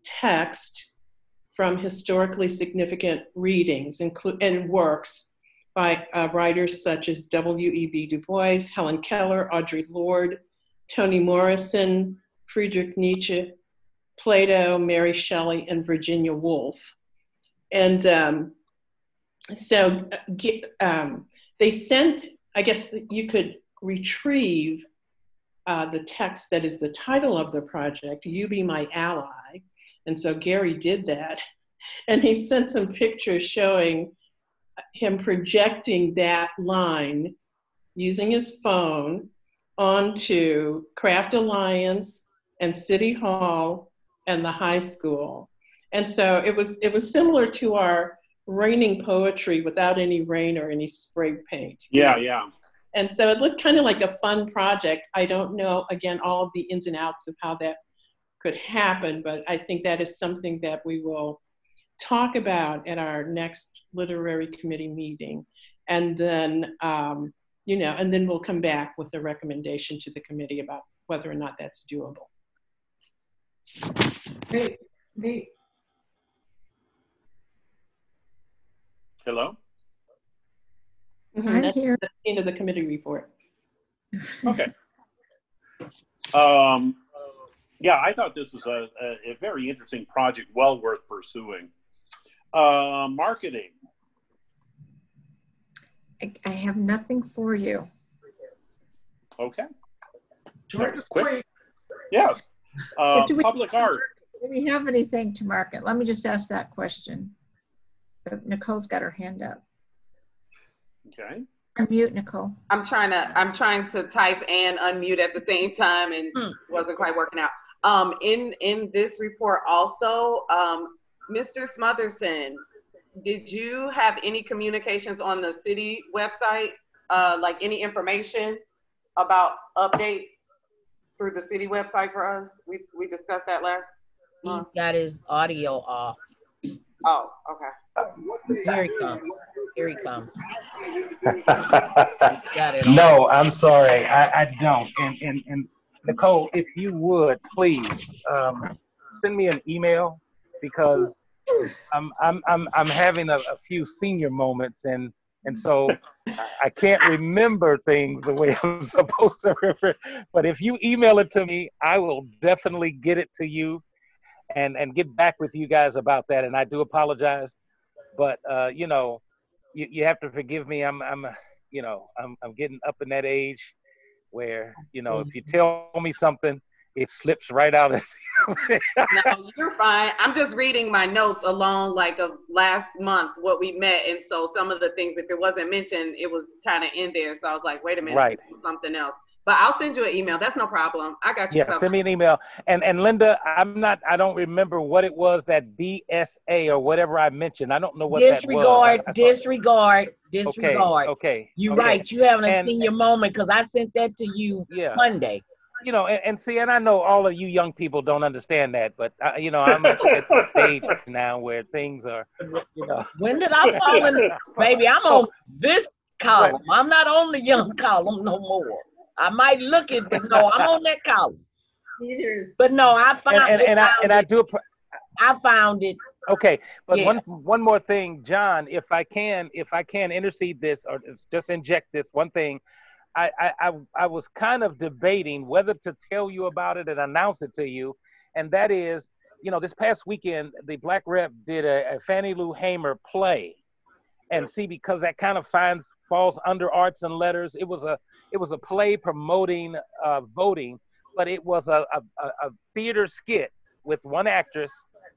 text from historically significant readings inclu- and works by uh, writers such as W E B Du Bois, Helen Keller, Audre Lorde, Toni Morrison, Friedrich Nietzsche, Plato, Mary Shelley, and Virginia Woolf. And um, so um, they sent, I guess you could retrieve uh, the text that is the title of the project, You Be My Ally. And so Gary did that. And he sent some pictures showing him projecting that line using his phone onto Craft Alliance and City Hall and the high school. And so it was, it was similar to our raining poetry without any rain or any spray paint. Yeah, yeah. And so it looked kind of like a fun project. I don't know, again, all of the ins and outs of how that could happen, but I think that is something that we will talk about at our next literary committee meeting. And then, um, you know, and then we'll come back with a recommendation to the committee about whether or not that's doable. Hey, hey. Hello? Mm-hmm. I'm That's here. the end of the committee report. Okay. Um, yeah, I thought this was a, a, a very interesting project, well worth pursuing. Uh, marketing. I, I have nothing for you. Okay. Short and quick. sweet. Yes. Uh, do we- public art. Do we have anything to market? Let me just ask that question. Nicole's got her hand up. Okay. Unmute, Nicole. I'm trying to, I'm trying to type and unmute at the same time and Hmm. wasn't quite working out. Um, in, in this report also, um, Mister Smotherson, did you have any communications on the city website? Uh, like any information about updates through the city website for us? We, we discussed that last He's month. got his audio off. Oh, okay. Here he comes. Here he comes. Got it. No, I'm sorry, I, I don't. And, and, and Nicole, if you would, please um, send me an email because I'm, I'm, I'm, I'm having a, a few senior moments and, and so I can't remember things the way I'm supposed to remember. But if you email it to me, I will definitely get it to you. and and get back with you guys about that. And I do apologize, but uh, you know, you, you have to forgive me. I'm I'm you know I'm I'm getting up in that age where, you know, if you tell me something, it slips right out of No, you're fine. I'm just reading my notes along like of last month what we met, and so some of the things, if it wasn't mentioned, it was kind of in there. So I was like, wait a minute, Right. it was something else. But I'll send you an email. That's no problem. I got you Yeah, covered. send me an email. And and Linda, I'm not, I don't remember what it was, that B S A or whatever I mentioned. I don't know what that was. Disregard, I- I saw- disregard, Okay, disregard. okay. You're okay. right. You having a And- senior moment because I sent that to you Yeah. Monday. You know, and, and see, and I know all of you young people don't understand that, but I, you know, I'm at, at the stage now where things are, you know. When did I fall in? Baby, I'm on this column. I'm not on the young column no more. I might look it, but no, I'm on that column. Neither is But no, I found And, and, it. and I and I do. appre- I found it. Okay, but Yeah. one one more thing, John, if I can, if I can intercede this or just inject this one thing, I I I, I was kind of debating whether to tell you about it and announce it to you, and that is, you know, this past weekend the Black Rep did a, a Fannie Lou Hamer play, and see, because that kind of finds falls under arts and letters. It was a it was a play promoting uh, voting, but it was a, a, a a theater skit with one actress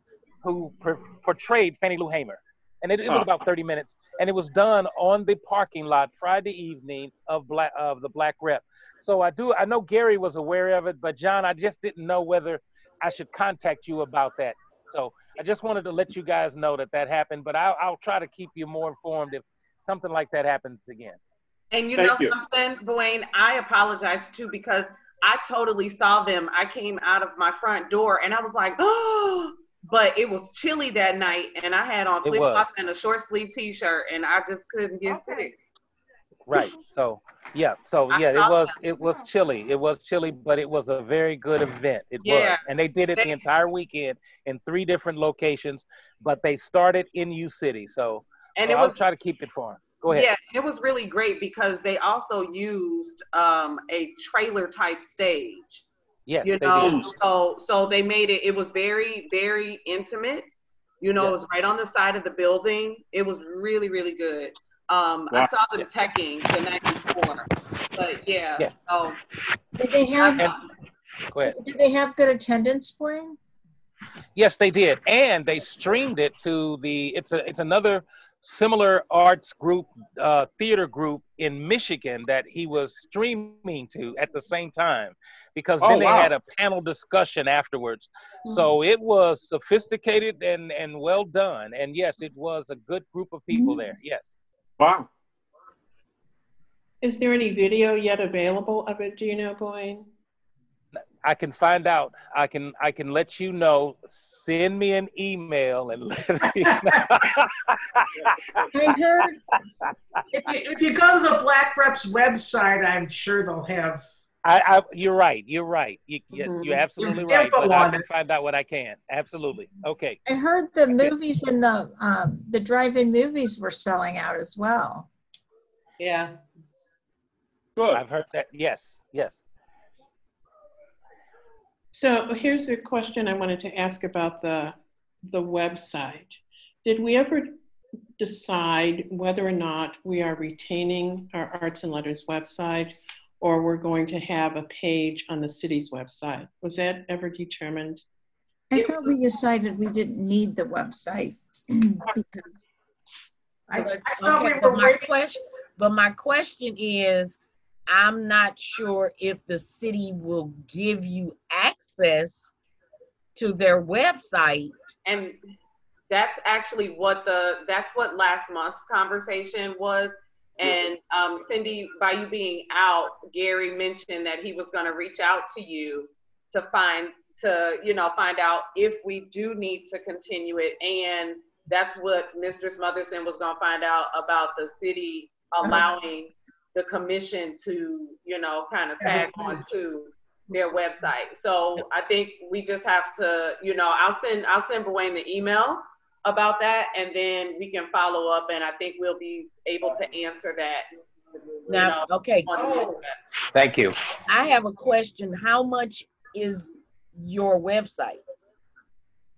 who per- portrayed Fannie Lou Hamer. And it, it was Huh. about thirty minutes. And it was done on the parking lot Friday evening of Black of the Black Rep. So I do, I know Gary was aware of it, but John, I just didn't know whether I should contact you about that. So I just wanted to let you guys know that that happened, but I'll, I'll try to keep you more informed if something like that happens again. And you Thank know you. something, Dwayne, I apologize too, because I totally saw them. I came out of my front door and I was like, oh, but it was chilly that night and I had on It flip flops was. and a short sleeve t-shirt and I just couldn't get sick. Right. So yeah. So I yeah, it saw was that. it was chilly. It was chilly, but it was a very good event. It Yeah. was, and they did it They- the entire weekend in three different locations. But they started in U City, so, And so it I'll was try to keep it for them. Go ahead. Yeah, it was really great because they also used um, a trailer type stage. Yes, You they know, did. so so they made it. It was very very intimate. You know, Yeah. it was right on the side of the building. It was really really good. Um, I Wow. saw them teching the night before, but yeah. Yes. So Did they have, And go ahead. did they have good attendance, Blaine? Yes, they did, and they streamed it to the. It's a. It's another similar arts group, uh, theater group in Michigan that he was streaming to at the same time, because then Oh, they wow. had a panel discussion afterwards. So it was sophisticated and and well done, and yes, it was a good group of people there. Yes. Wow. Is there any video yet available of it? Do you know, Boyne? I can find out. I can I can let you know. Send me an email and let me know. I heard, If you, if you go to the Black Reps website, I'm sure they'll have. I, I you're right. You're right. You, yes, Mhm. you're absolutely Your right. info But I on can it. find out what I can. Absolutely. Okay. I heard the movies in the, um, the drive-in movies were selling out as well. yeah. Good. I've heard that. Yes. Yes. So here's a question I wanted to ask about the, the website. Did we ever decide whether or not we are retaining our Arts and Letters website, or we're going to have a page on the city's website? Was that ever determined? I thought we decided we didn't need the website. I, But, I thought okay, we but were my waiting. question, but my question is, I'm not sure if the city will give you access to their website. and that's actually what the that's what last month's conversation was. And um, Cindy, by you being out, Gary mentioned that he was going to reach out to you to find to you know find out if we do need to continue it. And that's what Mistress Motherson was going to find out about the city allowing the commission to you know kind of tag on to their website. So I think we just have to, you know, I'll send I'll send Dwayne the email about that, and then we can follow up, and I think we'll be able to answer that. you Now, know, okay, on the website. Thank you. I have a question. How much is your website?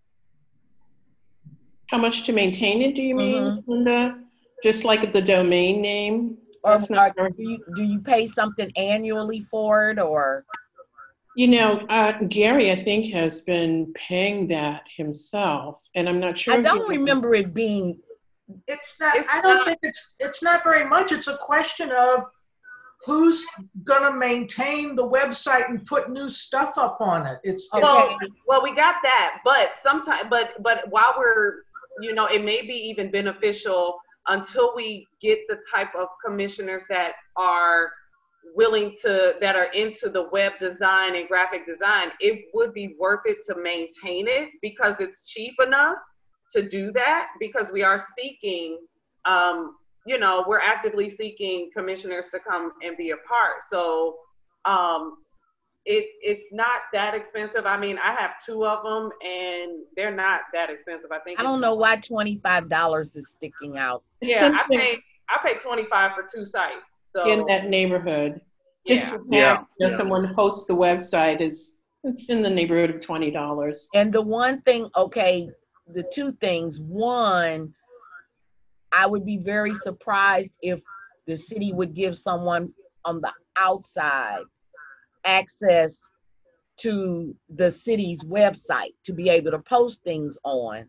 How much to maintain it, do you mean, Mhm. Linda? Just like the domain name? Or, That's not, or do you do you pay something annually for it, or? you know, uh, Gary, I think, has been paying that himself, and I'm not sure. I if he- don't remember it being. It's not, It's I don't not- think it's, it's not very much. It's a question of who's gonna maintain the website and put new stuff up on it. It's, it's Well, well, we got that, but sometimes, but but while we're, you know, it may be even beneficial until we get the type of commissioners that are willing to, that are into the web design and graphic design. It would be worth it to maintain it because it's cheap enough to do that, because we are seeking, um, you know, we're actively seeking commissioners to come and be a part. So um, it it's not that expensive. I mean, I have two of them and they're not that expensive. I think I don't know why twenty-five dollars is sticking out. It's Yeah, I something pay I pay twenty-five for two sites. So in that neighborhood. Just yeah. to have, Yeah, you know, yeah. someone host the website is, it's in the neighborhood of twenty dollars. And the one thing, okay, the two things. One, I would be very surprised if the city would give someone on the outside access to the city's website to be able to post things on.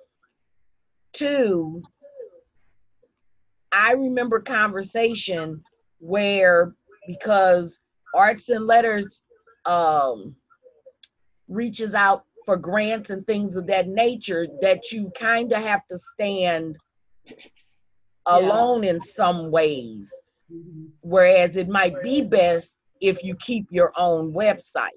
Two, I remember conversation where, because Arts and Letters um, reaches out for grants and things of that nature, that you kind of have to stand alone in some ways. Whereas it might be best if you keep your own website.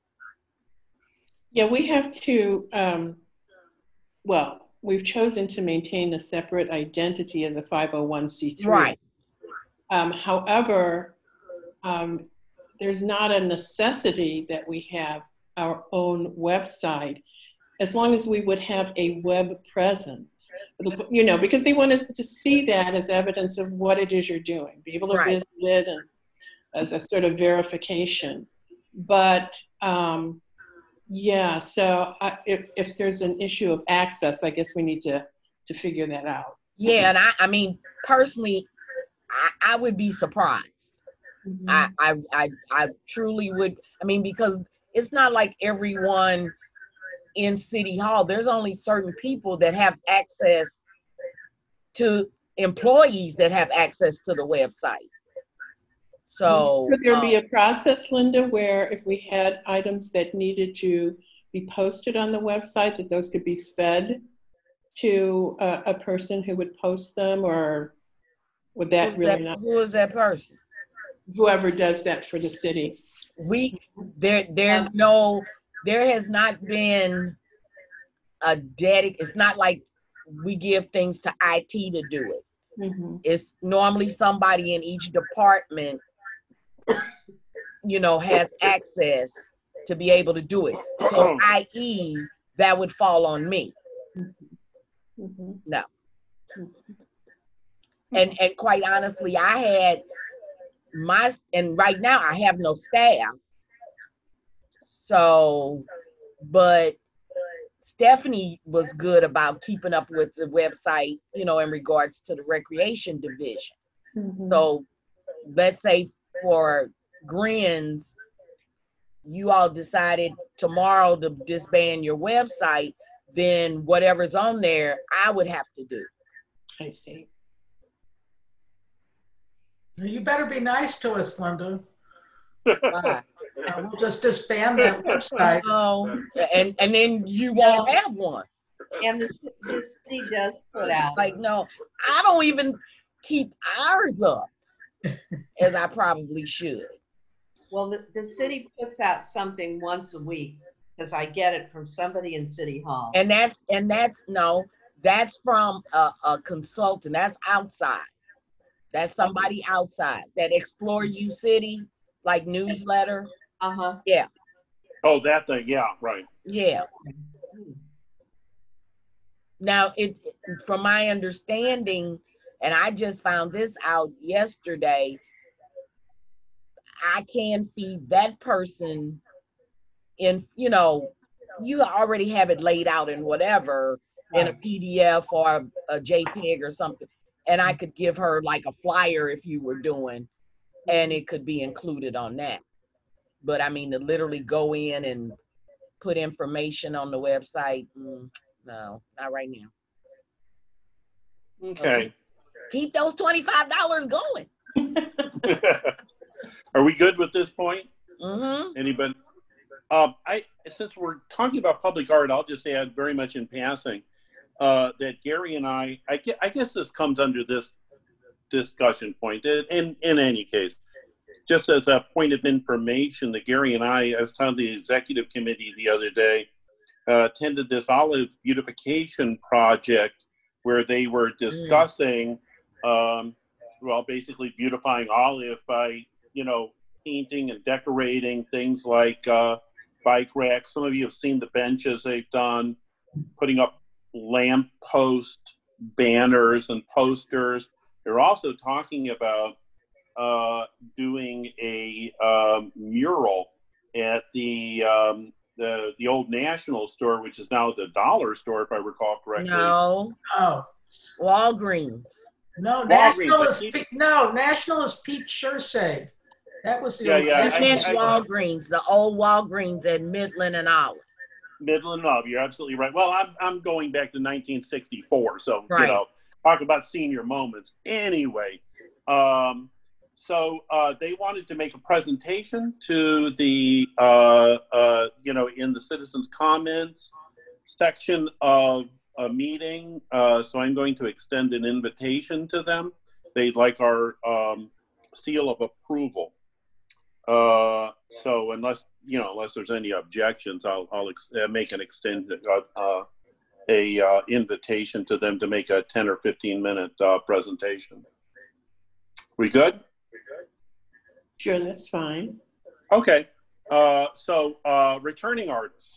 Yeah, we have to, um, well, we've chosen to maintain a separate identity as a five oh one c three. Right. Um, however, um, there's not a necessity that we have our own website, as long as we would have a web presence, you know, because they want to see that as evidence of what it is you're doing, be able to Right. visit it and as a sort of verification. But um, yeah, so I, if, if there's an issue of access, I guess we need to, to figure that out. Yeah, and I, I mean, personally, I, I would be surprised. Mhm. I, I, I, I truly would. I mean, because it's not like everyone in City Hall. There's only certain people that have access to, employees that have access to the website. So Could there be um, a process, Linda, where if we had items that needed to be posted on the website, that those could be fed to a, a person who would post them, or would that who's really that, not? who is that person? Whoever does that for the city. We there there's no there has not been a dedic it's not like we give things to I T to do it. Mhm. It's normally somebody in each department, you know, has access to be able to do it. So that is that would fall on me. Mhm. No. And and quite honestly, I had my, and right now I have no staff. So, but Stephanie was good about keeping up with the website, you know, in regards to the recreation division. Mhm. So let's say for Grins, you all decided tomorrow to disband your website, then whatever's on there, I would have to do. I see. You better be nice to us, Linda. Why? Uh, We'll just disband that website. Oh, and, and then you won't No. have one. And the, the city does put out, Like, no, I don't even keep ours up as I probably should. well, the, the city puts out something once a week, because I get it from somebody in City Hall. And that's, and that's, no, that's from a, a consultant. That's outside. That's somebody outside. That Explore You City, like newsletter. Uh-huh. Yeah, Oh, that thing. Yeah, right. yeah. Now, it, from my understanding, and I just found this out yesterday, I can feed that person in, you know, you already have it laid out and whatever, in a P D F or a JPEG or something. And I could give her like a flyer if you were doing, and it could be included on that. But I mean, to literally go in and put information on the website, mm, no, not right now. Okay. Keep those twenty-five dollars going. Are we good with this point? Mm-hmm. Anybody? Um, I since we're talking about public art, I'll just add very much in passing uh, that Gary and I, I guess, I guess this comes under this discussion point. In in any case, just as a point of information, that Gary and I, I was telling the executive committee the other day, uh, attended this olive beautification project where they were discussing, mm. um, well, basically beautifying Olive by, you know, painting and decorating things like uh, bike racks. Some of you have seen the benches they've done, putting up lamp post banners and posters. They're also talking about uh, doing a um, mural at the, um, the the old National store, which is now the Dollar Store, if I recall correctly. No. Oh. Walgreens. No, Walgreens, National I is keep- Pete, no, National is Pete Suresave. That was the Yeah, old yeah, I National meant I- store. Walgreens, the old Walgreens at Midland and Olive. Midland Love, you're absolutely right. Well, I'm I'm going back to nineteen sixty-four, so Right. you know, talk about senior moments. Anyway, um, so uh, they wanted to make a presentation to the uh, uh, you know, in the citizens' comments section of a meeting. Uh, so I'm going to extend an invitation to them. They'd like our um, seal of approval. Uh, so unless, you know, unless there's any objections, I'll, I'll ex- uh, make an extended, uh, uh, a, uh, invitation to them to make a ten or fifteen minute, uh, presentation. We good? Sure, that's fine. Okay. Uh, so, uh, returning artists.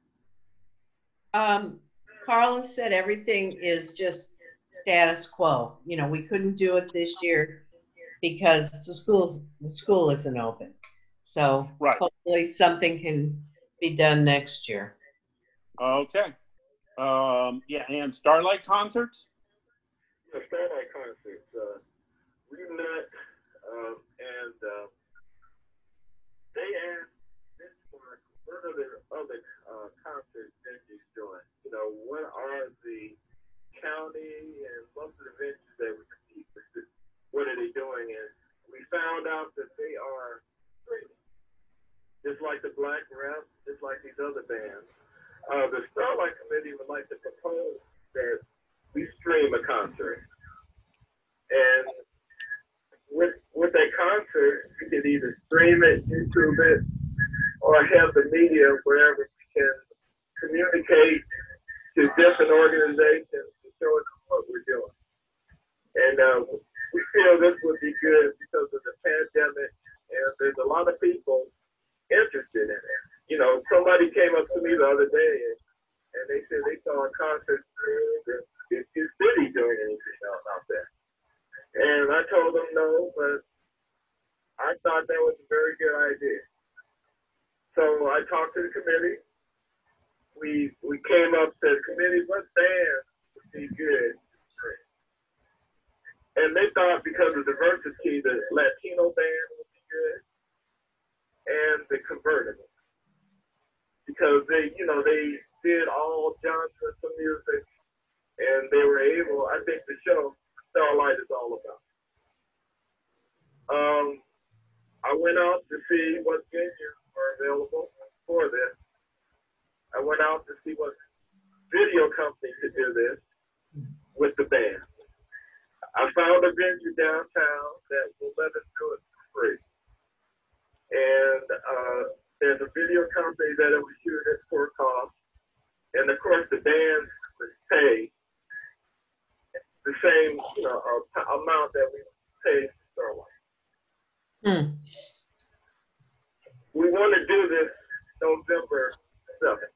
Um, Carla said everything is just status quo. You know, we couldn't do it this year because the schools, the school isn't open. So Right. hopefully something can be done next year. Okay. Um, yeah, and Starlight concerts? The Starlight concerts, uh, we met, um, and, uh, they asked this for what are the other, uh, concert venues doing? You know, what are the county and most of the venues that we compete with, what are they doing? And we found out that they are streaming. Just like the Black Rap, just like these other bands. Uh, the Starlight Committee would like to propose that we stream a concert. And with with that concert, we could either stream it, YouTube it, or have the media wherever we can communicate to different organizations to show them what we're doing. And uh, we feel this would be good because of the pandemic, and there's a lot of people interested in it. You know, somebody came up to me the other day and, and they said they saw a concert and is your city doing anything else out there? And I told them no, but I thought that was a very good idea. So I talked to the committee. We we came up to the committee, what band would be good? And they thought because of diversity, the Latino band would be good, and the Convertible. Because they, you know, they did all genres of music, and they were able, I think the show Starlight is all about. Um, I went out to see what venues were available for this. I went out to see what video company could do this with the band. I found a venue downtown that will let us do it for free. And uh, there's a video company that it would shoot it for a cost. And of course, the band would pay the same, you know, uh, amount that we paid Starlight. Hmm. We want to do this November seventh.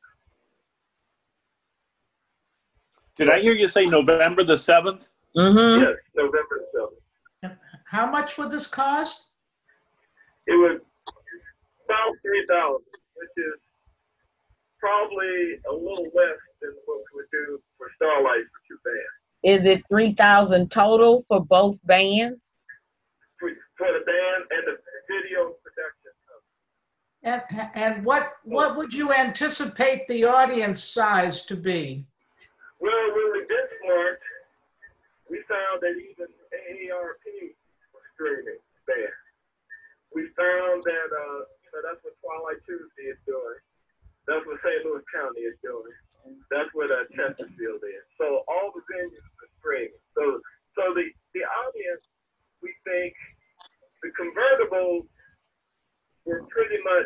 Did I hear you say November the seventh? Mm-hmm. Yes, November seventh. How much would this cost? It was about three thousand, which is probably a little less than what we would do for Starlight for two bands. Is it three thousand total for both bands? For, for the band and the video production. And, and what, what would you anticipate the audience size to be? Well, when we benchmarked, we found that even A A R P was streaming there. We found that, uh, you know, that's what Twilight Tuesday is doing. That's what Saint Louis County is doing. That's what uh, Chesterfield is. So all the venues are streaming. So, so the, the audience, we think the convertibles were pretty much,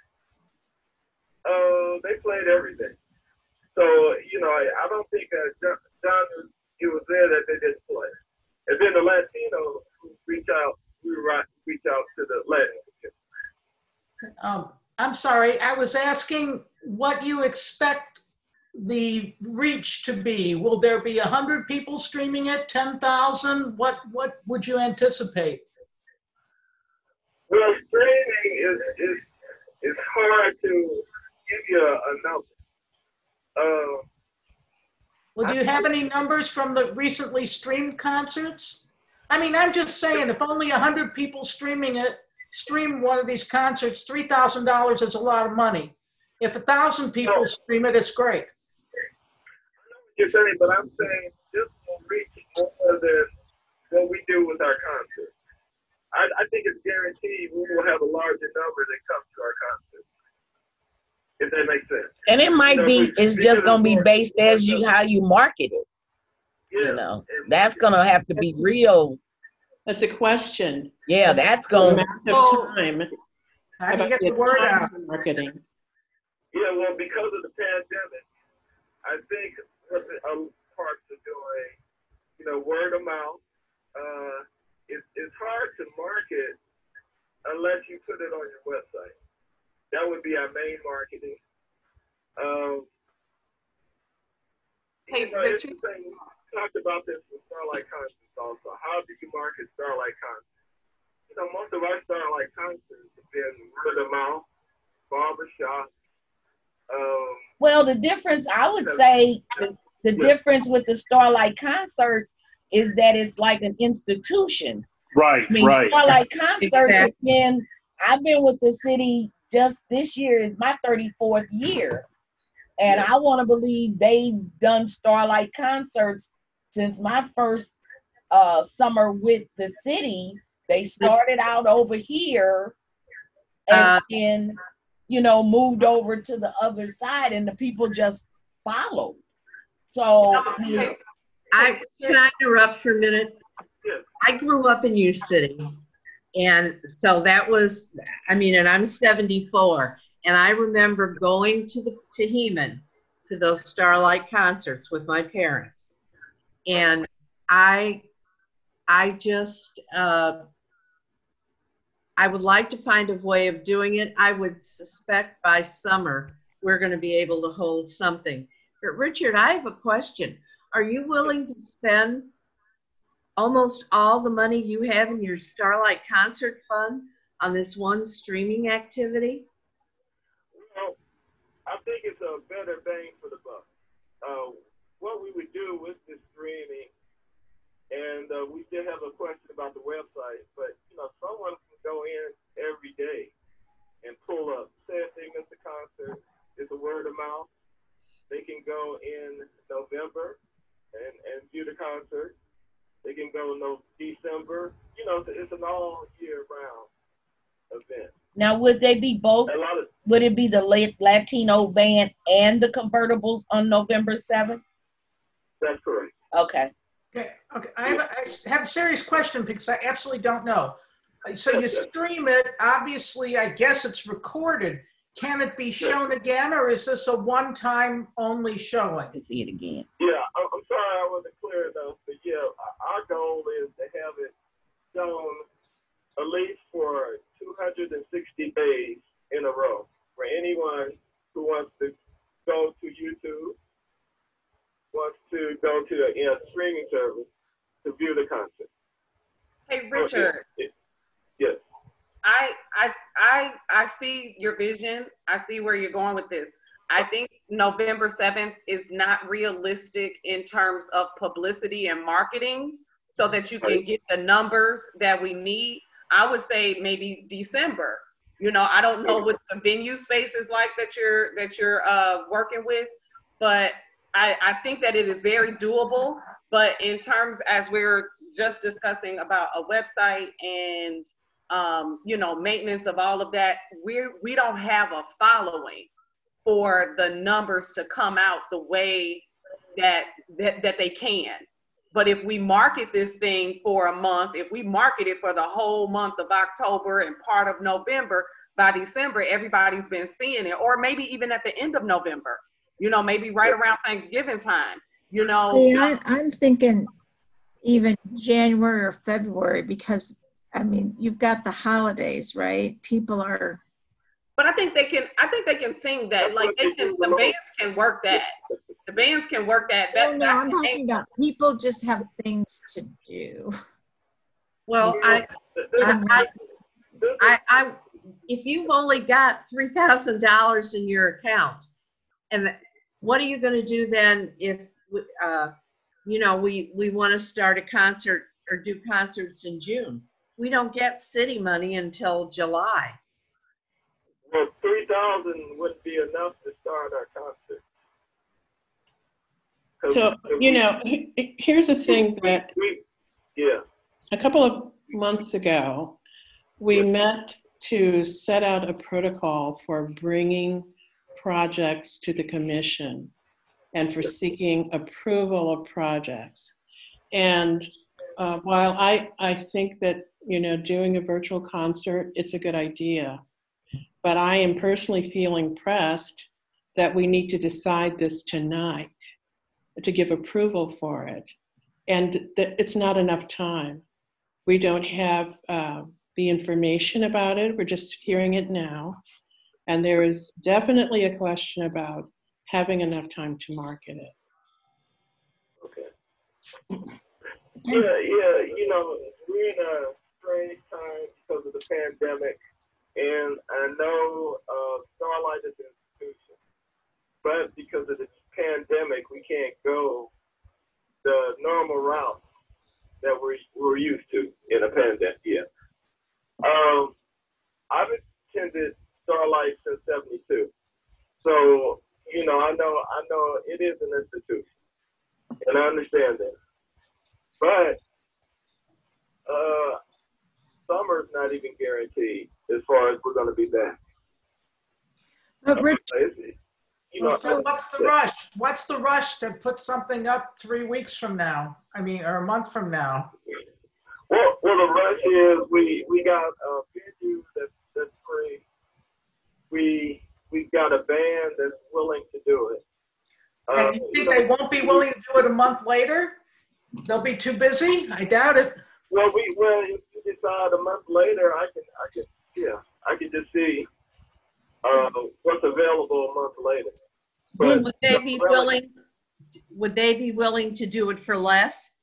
uh, they played everything. So, you know, I, I don't think uh, John, John, it was there that they didn't play. And then the Latinos who reach out, we reach out to the Latin. Um, I'm sorry, I was asking what you expect the reach to be. Will there be one hundred people streaming it, ten thousand? What, what would you anticipate? Well, streaming is, is, is hard to give you a, a number. Uh, Well, do you have any numbers from the recently streamed concerts? I mean, I'm just saying, if only one hundred people streaming it, stream one of these concerts, three thousand dollars is a lot of money. If one thousand people stream it, it's great. You're saying, but I'm saying this will reach more than what we do with our concerts. I, I think it's guaranteed we will have a larger number that comes to our concerts. If that makes sense. And it might You know, be, we- it's we just do gonna be more- based as you, how you market it. Yeah. You know, that's gonna have to be real. That's a question. Yeah, that's The gonna, amount of time. How do you about get the word time out? for Marketing. Yeah, well, because of the pandemic, I think what the uh, parks are doing, you know, word of mouth. Uh, it, it's hard to market unless you put it on your website. That would be our main marketing. Um, Hey, you know, but it's the thing, we talked about this with Starlight Concerts also. How do you market Starlight Concerts? You know, most of our Starlight Concerts have been word of mouth, barbershop. Um, well, the difference, I would say, the, the difference with the Starlight concert is that it's like an institution. Right, I mean, right. Starlight concerts have been, I've been with the city just this year is my thirty-fourth year. And I want to believe they've done Starlight concerts since my first uh, summer with the city. They started out over here and Uh, then, you know, moved over to the other side and the people just followed. So, I mean, I, can I interrupt for a minute? Yes. I grew up in U City, and so that was, I mean, and I'm seventy-four, and I remember going to the, to Heman, to those Starlight concerts with my parents. And I, I just, uh, I would like to find a way of doing it. I would suspect by summer, we're gonna be able to hold something. But Richard, I have a question. Are you willing to spend almost all the money you have in your Starlight Concert Fund on this one streaming activity? Well, I think it's a better bang for the buck. Uh, what we would do with this streaming, and uh, we did have a question about the website, but you know, someone can go in every day and pull up, say if they missed a concert, it's a word of mouth. They can go in November and, and view the concert. They can go no December. You know, it's an all year round event. now would they be both? A lot of Would it be the late Latino band and the convertibles on November seventh? that's correct. Okay. Okay, okay. I have, a, I have a serious question because I absolutely don't know. So you stream it, obviously, I guess it's recorded. Can it be shown again, or is this a one-time only showing? Let's see it again. Yeah, I'm, I'm sorry I wasn't clear enough, but yeah, our goal is to have it shown at least for two hundred sixty days in a row for anyone who wants to go to YouTube, wants to go to a you know, streaming service to view the concert. Hey, Richard. Yes. I, I, I, I see your vision. I see where you're going with this. I think November seventh is not realistic in terms of publicity and marketing so that you can get the numbers that we need. I would say maybe December. You know, I don't know what the venue space is like that you're that you're uh, working with, but I, I think that it is very doable. But in terms, as we're just discussing about a website and um, you know, maintenance of all of that, we we don't have a following for the numbers to come out the way that, that that they can. But if we market this thing for a month, if we market it for the whole month of October and part of November, by December, everybody's been seeing it, or maybe even at the end of November, you know, maybe right around Thanksgiving time, you know. See, I, I'm thinking even January or February, because, I mean, you've got the holidays, right? People are. But I think they can, I think they can sing that, like they can, the bands can work that. The bands can work that. that No, no, I'm talking about people just have things to do. Well, I, I, I, I, I if you've only got three thousand dollars in your account, and what are you going to do then if, uh, you know, we, we want to start a concert or do concerts in June? We don't get city money until July. Well, three thousand wouldn't be enough to start our concert. So, you know, here's the thing that we, yeah. a couple of months ago, we met to set out a protocol for bringing projects to the commission and for seeking approval of projects. And uh, while I, I think that, you know, doing a virtual concert, it's a good idea, but I am personally feeling pressed that we need to decide this tonight to give approval for it. And that it's not enough time. We don't have uh, the information about it. We're just hearing it now. And there is definitely a question about having enough time to market it. Okay. Yeah, yeah, you know, we're in a strange time because of the pandemic. And I know uh, Starlight is an institution, but because of the pandemic, we can't go the normal route that we're, we're used to in a pandemic. Yeah. Um, I've attended Starlight since seventy-two. So, you know, I know, I know it is an institution, and I understand that. But uh, summer's not even guaranteed as far as we're going to be back. But Rich, uh, you know, so what's the rush? What's the rush to put something up three weeks from now? I mean, or a month from now? Well, well, the rush is we we got a venue that's that's free. We we got a band that's willing to do it. And Uh, you you think know, they won't be willing to do it a month later? They'll be too busy? I doubt it. well, we well, if you decide a month later, I can I can yeah I can just see uh, what's available a month later. Then would they be willing, would they be willing to do it for less?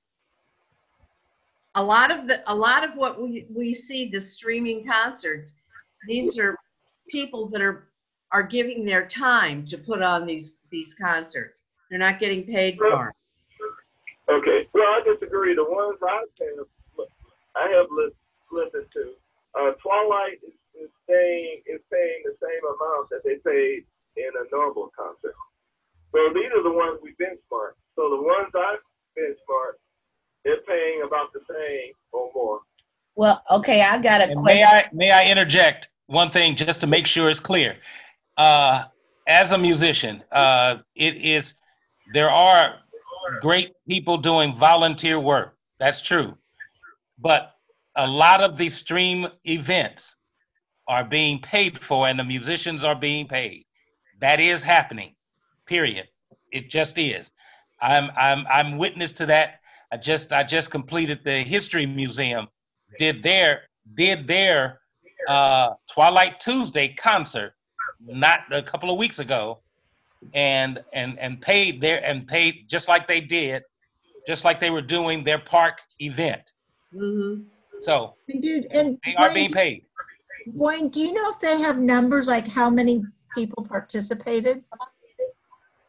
A lot of the, a lot of what we, we see, the streaming concerts, these are people that are, are giving their time to put on these, these concerts. They're not getting paid for them. Okay, well, I disagree. The ones I have, I have li- listened to, uh, Twilight is, is staying, is paying the same amount that they paid in a normal concert. So these are the ones we benchmark. So the ones I benchmark, they're paying about the same or more. Well, okay, I got a And question. may I may I interject one thing just to make sure it's clear? Uh, as a musician, uh, it is there are great people doing volunteer work. That's true, but a lot of these stream events are being paid for, and the musicians are being paid. That is happening. Period. It just is. I'm I'm I'm witness to that. I just I just completed the History Museum. Did their did their uh, Twilight Tuesday concert not a couple of weeks ago, and and and paid their and paid just like they did, just like they were doing their park event. Mm-hmm. So and dude, and they are Wayne, being paid. Wayne, do you know if they have numbers like how many people participated?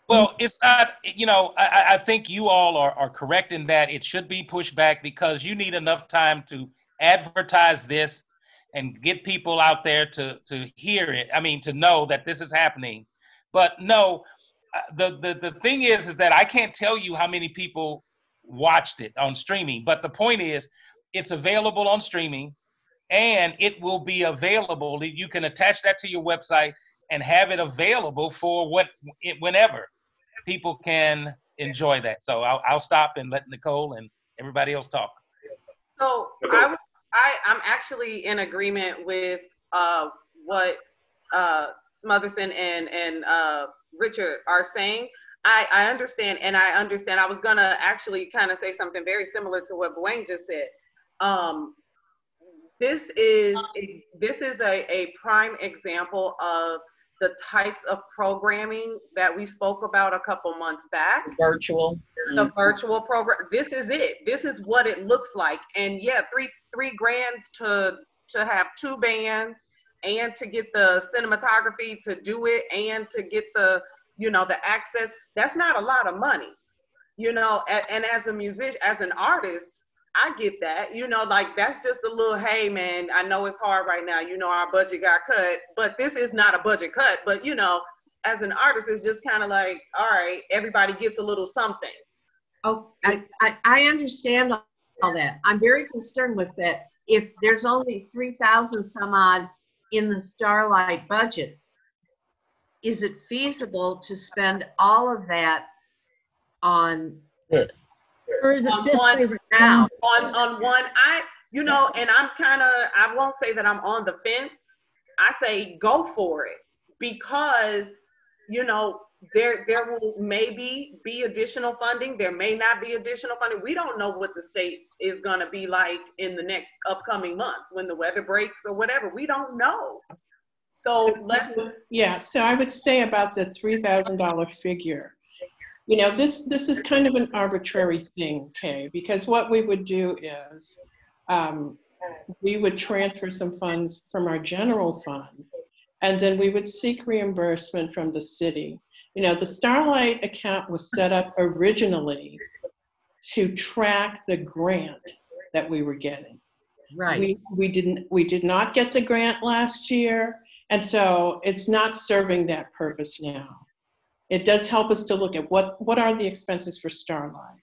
Well, it's not, you know, I, I think you all are, are correct in that it should be pushed back because you need enough time to advertise this and get people out there to, to hear it. I mean, to know that this is happening. But no, uh, the, the, the thing is, is that I can't tell you how many people watched it on streaming. But the point is, it's available on streaming and it will be available. You can attach that to your website and have it available for what, whenever people can enjoy that. So I'll, I'll stop and let Nicole and everybody else talk. So I, was- I, I'm actually in agreement with uh, what uh, Smotherson and, and uh, Richard are saying. I, I understand, and I understand. I was gonna actually kind of say something very similar to what Dwayne just said. Um, this is a, this is a, a prime example of the types of programming that we spoke about a couple months back. Virtual. The Mhm. virtual program. This is it. This is what it looks like. And yeah, three three grand to to have two bands and to get the cinematography to do it and to get the, you know, the access. That's not a lot of money, you know. And, and as a musician, as an artist, I get that, you know, like that's just a little, hey man, I know it's hard right now, you know, our budget got cut, but this is not a budget cut. But you know, as an artist, it's just kind of like, all right, everybody gets a little something. Oh, I, I, I understand all that. I'm very concerned with that. If there's only three thousand some odd in the Starlight budget, is it feasible to spend all of that on This. Or is it On fiscally one, now? on, on one, I, you know, and I'm kind of, I won't say that I'm on the fence. I say go for it because, you know, there, there will maybe be additional funding. There may not be additional funding. We don't know what the state is going to be like in the next upcoming months when the weather breaks or whatever. We don't know. So let's. Yeah, so I would say about the three thousand dollar figure. You know, this, this is kind of an arbitrary thing, Kay, because what we would do is um, we would transfer some funds from our general fund, and then we would seek reimbursement from the city. You know, the Starlight account was set up originally to track the grant that we were getting. Right. We, we didn't, we did not get the grant last year, and so it's not serving that purpose now. It does help us to look at what, what are the expenses for Starlight.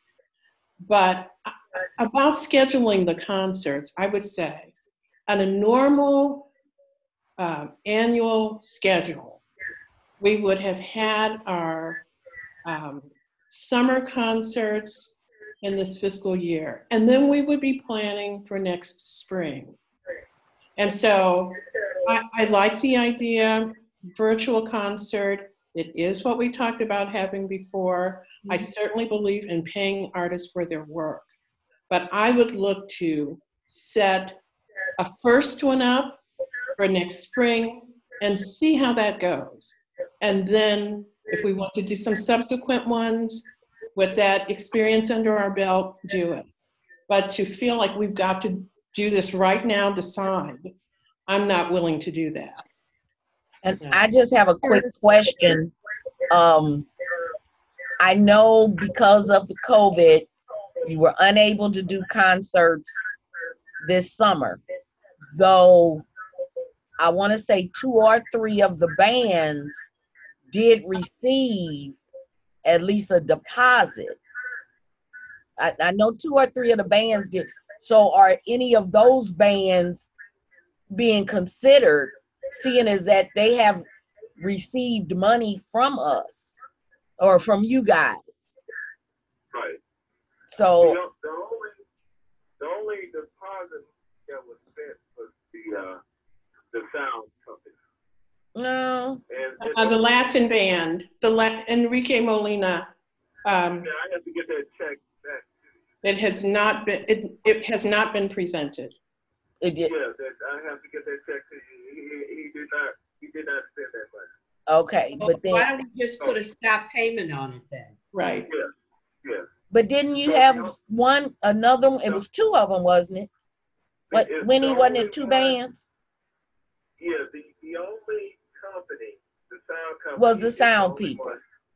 But about scheduling the concerts, I would say on a normal uh, annual schedule, we would have had our um, summer concerts in this fiscal year, and then we would be planning for next spring. And so I, I like the idea, virtual concert. It is what we talked about having before. Mm-hmm. I certainly believe in paying artists for their work, but I would look to set a first one up for next spring and see how that goes. And then if we want to do some subsequent ones with that experience under our belt, do it. But to feel like we've got to do this right now, decide, I'm not willing to do that. And I just have a quick question. Um, I know because of the COVID, you were unable to do concerts this summer, though I want to say two or three of the bands did receive at least a deposit. I, I know two or three of the bands did. So are any of those bands being considered, seeing as that they have received money from us or from you guys? Right. So the, the only the only deposit that was spent was the uh, the sound company. No. And, Uh, the Latin band, the La- Enrique Molina. Um, yeah, I have to get that check back. It has not been. It, it has not been presented. It did. Yeah, that, I have to get that check to you. He, he, he did not. He did not spend that money. Okay, Well, but then why don't we just put a stop payment on it then? Right. Yeah. Yeah. but didn't you have one another one? It was two of them, wasn't it? What It's Winnie the wasn't only it two one- bands? Yeah, the, the only company, the sound company, Was the is sound only people. one-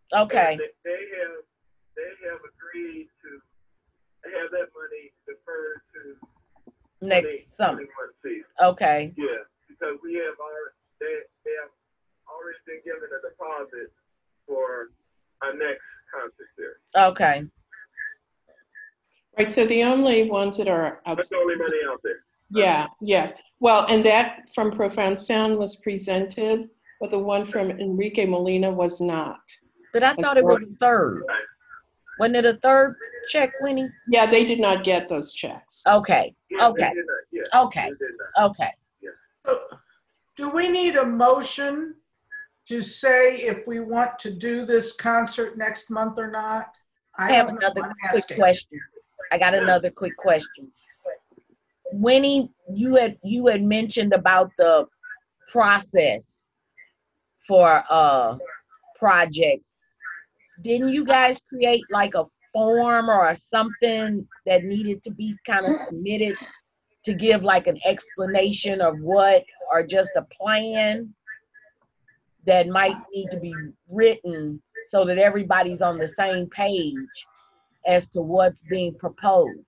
Okay. And they, they have they have agreed to have that money deferred to Next summer. twenty-one season. Okay. Yeah, because we have already they, they have already been given a deposit for our next concert series. Okay. Right, so the only ones that are That's the outside. only money out there. Yeah, yes. Well, and that from Profound Sound was presented, but the one from Enrique Molina was not. But I thought it was the third. Wasn't it a third check, Winnie? Yeah, they did not get those checks. Okay. Yeah, Okay. They did not, yeah, Okay. they did not. Okay. So, do we need a motion to say if we want to do this concert next month or not? I have don't know. another I'm quick asking. question. I got another quick question. Winnie, you had you had mentioned about the process for uh projects. Didn't you guys create like a form or something that needed to be kind of submitted to give like an explanation of what, or just a plan that might need to be written so that everybody's on the same page as to what's being proposed?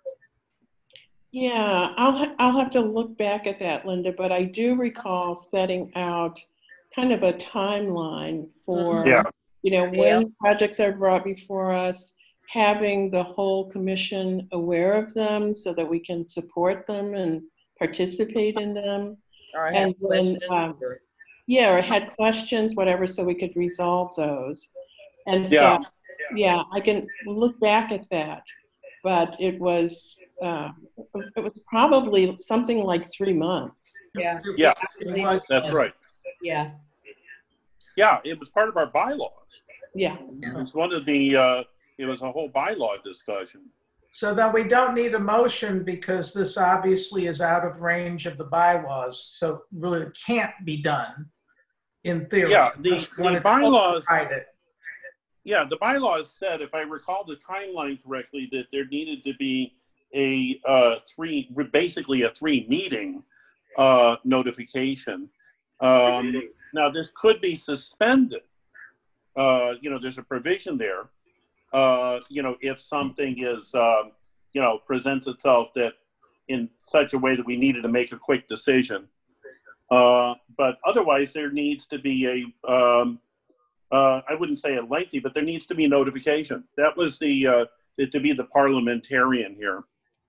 Yeah, I'll, ha- I'll have to look back at that, Linda, but I do recall setting out kind of a timeline for, Yeah. you know, Yeah. when projects are brought before us, having the whole commission aware of them so that we can support them and participate in them. Or have And then, questions um, or- yeah, or had questions, whatever, so we could resolve those. And Yeah. so, yeah, I can look back at that, but it was, uh, it was probably something like three months. Yeah, Yes, It was- that's right. yeah. Yeah, it was part of our bylaws. Yeah. It was one of the, uh, it was a whole bylaw discussion. So then we don't need a motion because this obviously is out of range of the bylaws, so really it can't be done in theory. Yeah, the, Just the wanted to bylaws, override it. yeah, the bylaws said, if I recall the timeline correctly, that there needed to be a uh, three, basically a three meeting uh, notification. Um, now, this could be suspended. Uh, you know, there's a provision there. Uh, you know, if something is, uh, you know, presents itself that in such a way that we needed to make a quick decision. Uh, but otherwise, there needs to be a, um, uh, I wouldn't say a lengthy, but there needs to be notification. That was the, uh, to be the parliamentarian here.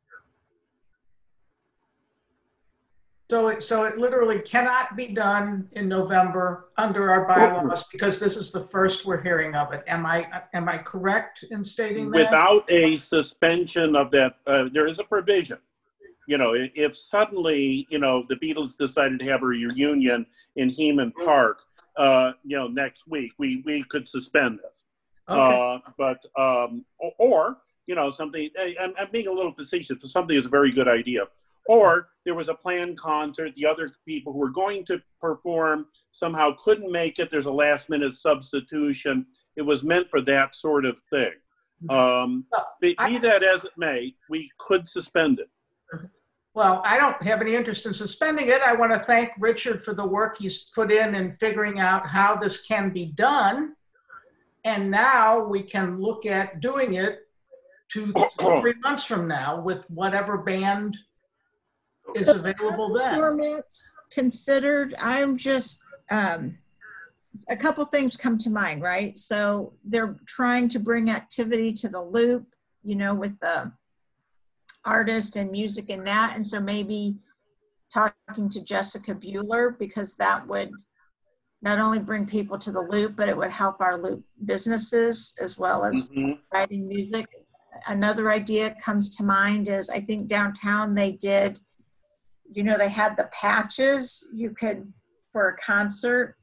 So it, so it literally cannot be done in November under our bylaws because this is the first we're hearing of it. Am I, am I correct in stating that? Without a suspension of that, uh, there is a provision. You know, if, if suddenly, you know, the Beatles decided to have a reunion in Heman Park, uh, you know, next week, we, we could suspend this. Okay. Uh, but, um, or, or, you know, something, I, I'm, I'm being a little facetious, but something is a very good idea. Or there was a planned concert, the other people who were going to perform somehow couldn't make it, there's a last minute substitution. It was meant for that sort of thing. Um, be, be that as it may, we could suspend it. Well, I don't have any interest in suspending it. I want to thank Richard for the work he's put in in figuring out how this can be done. And now we can look at doing it two, three months from now with whatever band is available then. Formats considered, I'm just, um, a couple things come to mind, right? So they're trying to bring activity to the loop, you know, with the artist and music and that. And so maybe talking to Jessica Bueller, because that would not only bring people to the loop, but it would help our loop businesses as well as Mm-hmm. writing music. Another idea comes to mind is I think downtown they did, you know, they had the patches you could, for a concert.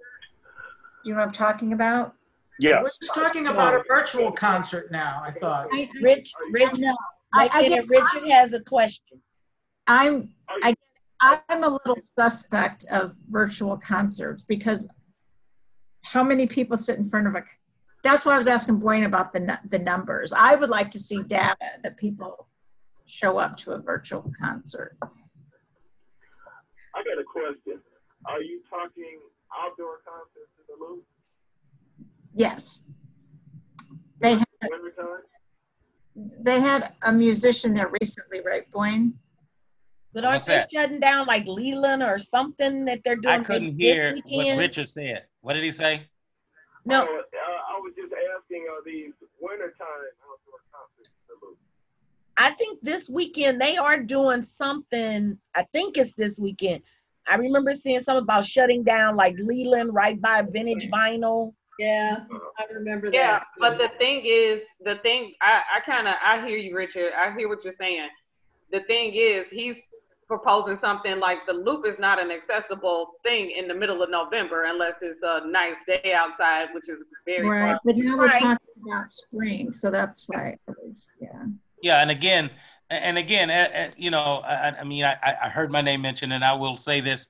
Do you know what I'm talking about? Yes. We're just talking about a virtual concert now, I thought. I, Rich, Rich, I know. I, I Richard, guess Richard has a question. I'm, I, I'm a little suspect of virtual concerts because how many people sit in front of a, that's why I was asking Blaine about the, nu- the numbers. I would like to see data that people show up to a virtual concert. I got a question. Are you talking outdoor concerts in the loop? Yes. They had, Wintertime? they had a musician there recently, right, Blaine? But aren't What's they that? shutting down like Leland or something that they're doing I couldn't this hear what weekend? Richard said. What did he say? No, Oh, uh, I was just asking, are these wintertime outdoor concerts in the loop? I think this weekend they are doing something. I think it's this weekend. I remember seeing something about shutting down like Leland right by Vintage Vinyl. Yeah, I remember that. Yeah, but the thing is, the thing, I, I kind of, I hear you, Richard. I hear what you're saying. The thing is, he's proposing something like the loop is not an accessible thing in the middle of November unless it's a nice day outside, which is very Right, far. but now we're Right. talking about spring, so that's why, it was- yeah. Yeah, and again, and again, uh, uh, you know, I, I mean, I, I heard my name mentioned, and I will say this: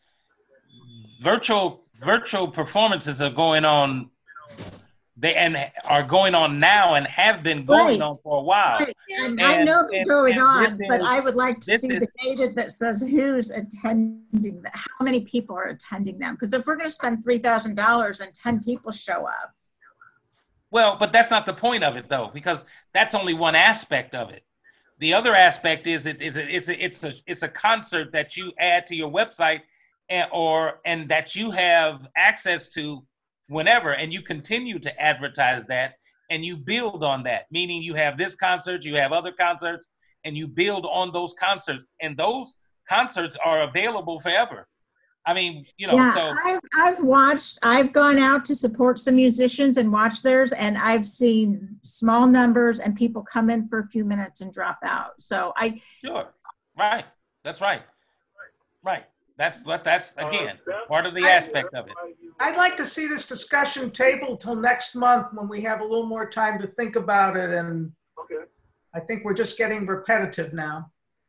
virtual virtual performances are going on. They and are going on now and have been going Right. on for a while. Right, And I And- know they're and- going and on, this but is- I would like to this see is- the data that says who's attending, the- how many people are attending them. Because if we're going to spend three thousand dollars and ten people show up, Well, but that's not the point of it, though, because that's only one aspect of it. The other aspect is it is a, it's a, it's a it's a concert that you add to your website, and or and that you have access to whenever, and you continue to advertise that, and you build on that. Meaning, you have this concert, you have other concerts, and you build on those concerts, and those concerts are available forever. I mean, you know, yeah, so I've, I've watched, I've gone out to support some musicians and watch theirs, and I've seen small numbers and people come in for a few minutes and drop out. So I, sure, right, that's right, right. That's that's again Uh, part of the I- aspect of it. I'd like to see this discussion tabled till next month when we have a little more time to think about it. And Okay. I think we're just getting repetitive now.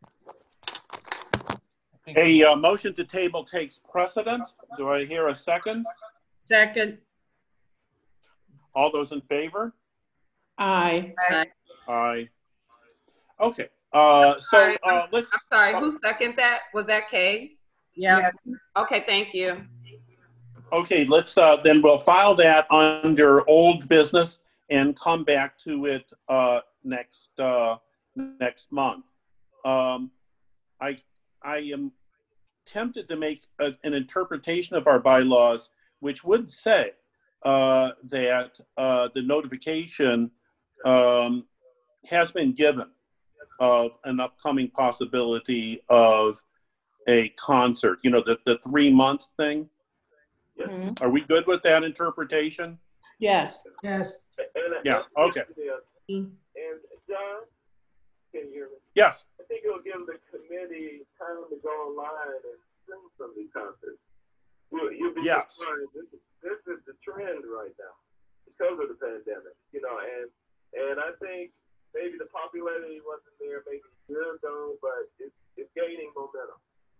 A uh, motion to table takes precedent. Do I hear a second? Second, All those in favor? Aye. Aye. Okay, uh, so, Sorry, uh, let's, I'm sorry, who seconded that? Was that Kay? yeah. Okay, thank you. okay, let's, uh, then we'll file that under old business and come back to it, uh, next, uh, next month. Um, I, I am tempted to make a, an interpretation of our bylaws, which would say, uh, that, uh, the notification, um, has been given of an upcoming possibility of a concert, you know, the, the three month thing. Mhm. Are we good with that interpretation? Yes. Yes. And, Yeah, okay. And John, can you hear me? Yes. I think it'll give the committee time to go online and stream some of these concerts. You'll, you'll be Yes. surprised. This is, this is the trend right now because of the pandemic, you know, and and I think maybe the popularity wasn't there maybe a year ago, but it's, it's gaining momentum.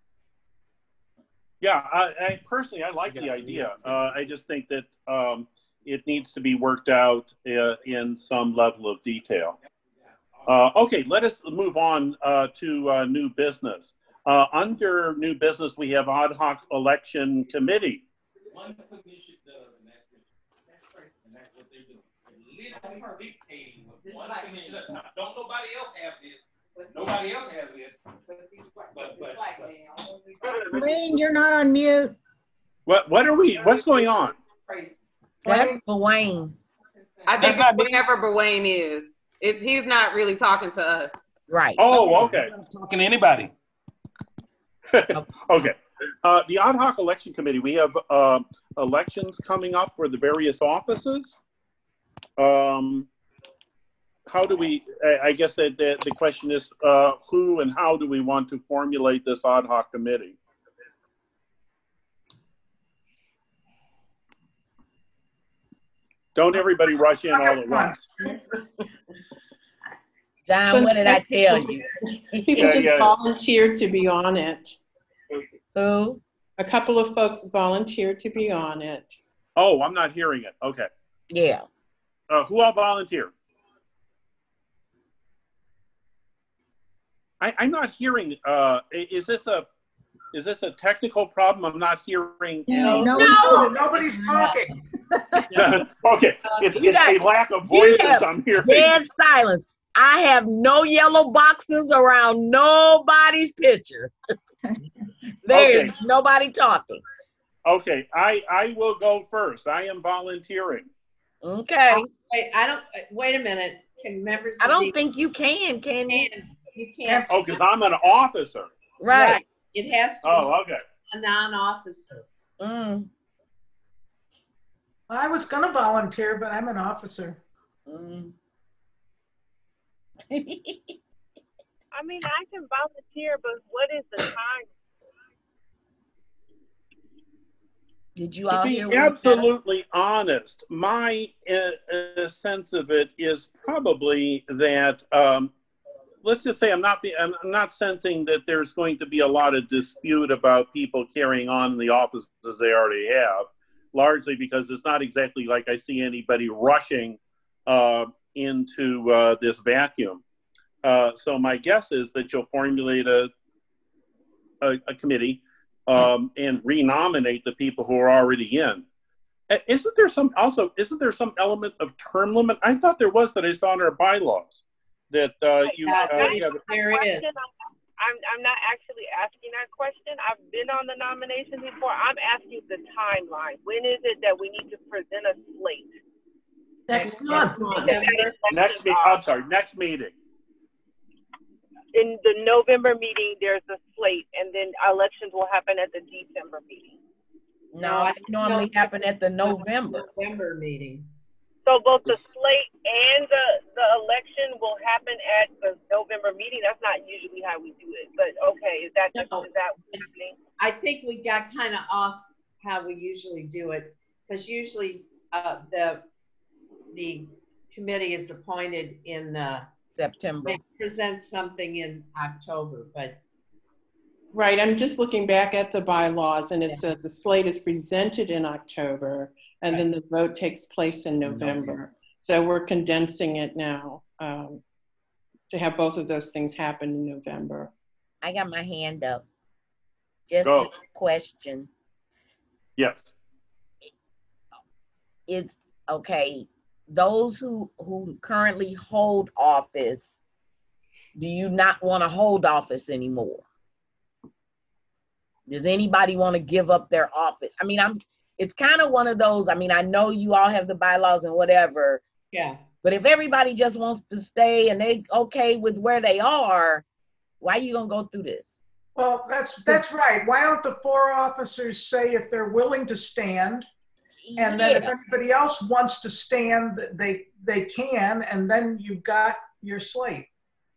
Yeah, I, I personally, I like the idea. Uh, I just think that um, it needs to be worked out uh, in some level of detail. Uh, okay, let us move on uh, to uh, new business. Uh, under new business, we have ad hoc election committee. One commission does, and that's, and that's what they're doing. They're literally dictating what one commission does. Now, don't nobody else have this. Nobody else has this. But, but, but Blaine, you're not on mute. What what are we? What's going on? That's Dwayne. I think That's not it's whatever Berwayne is. It's, he's not really talking to us. Right. Oh, okay. I'm not talking to anybody. Okay. Uh, the ad hoc election committee. We have uh, elections coming up for the various offices. Um, how do we? I, I guess that the, the question is, uh, who and how do we want to formulate this ad hoc committee? Don't everybody rush in all at once. John, So what did I tell you? People Yeah, just yeah. volunteered to be on it. Who? A couple of folks volunteered to be on it. Oh, I'm not hearing it. Okay. Yeah. Uh, who all volunteer? I, I'm not hearing. Uh, i- is this a is this a technical problem? I'm not hearing. No, any- no, No, one's- nobody's talking. Okay, it's, You it's got- a lack of you voices have I'm hearing. Dead silence. I have no yellow boxes around nobody's picture. There is Okay. nobody talking. Okay, I, I will go first. I am volunteering. Okay. Wait, I don't, wait a minute. Can members I of don't the- think you can, can you? You can't. Oh, because I'm an officer. Right. It has to Oh, be okay. a non-officer. Mm. I was gonna volunteer, but I'm an officer. Mm. I mean, I can volunteer, but what is the time? Did you To all be hear what he said? absolutely honest, my uh, uh, sense of it is probably that, um, let's just say I'm not, be, I'm not sensing that there's going to be a lot of dispute about people carrying on the offices they already have, largely because it's not exactly like I see anybody rushing uh, into uh, this vacuum. Uh, so my guess is that you'll formulate a, a, a committee um, and renominate the people who are already in. Uh, Isn't there some, also, isn't there some element of term limit? I thought there was that I saw in our bylaws that uh, you, Yeah, uh, there you have, there is. Question, I'm, I'm not actually asking that question. I've been on the nomination before. I'm asking the timeline. When is it that we need to present a slate? Next month. next meeting, I'm sorry, next meeting. In the November meeting, there's a slate, and then elections will happen at the December meeting. No, it normally happen at the November. November meeting. So both the slate and the, the election will happen at the November meeting. That's not usually how we do it, but okay, is that, No. is that what's happening? I think we got kind of off how we usually do it, because usually uh, the the committee is appointed in uh, September. they present something in October, but Right, I'm just looking back at the bylaws and it says the slate is presented in October and then the vote takes place in November. So we're condensing it now um, to have both of those things happen in November. I got my hand up. Just Go. a question. Yes. It's okay. Those who, who currently hold office, do you not want to hold office anymore? Does anybody want to give up their office? I mean, I'm, it's kind of one of those, I mean, I know you all have the bylaws and whatever, yeah. but if everybody just wants to stay and they okay with where they are, why are you gonna go through this? Well, that's, that's right. Why don't the four officers say if they're willing to stand? And then if Yeah. everybody else wants to stand, they, they can, and then you've got your slate.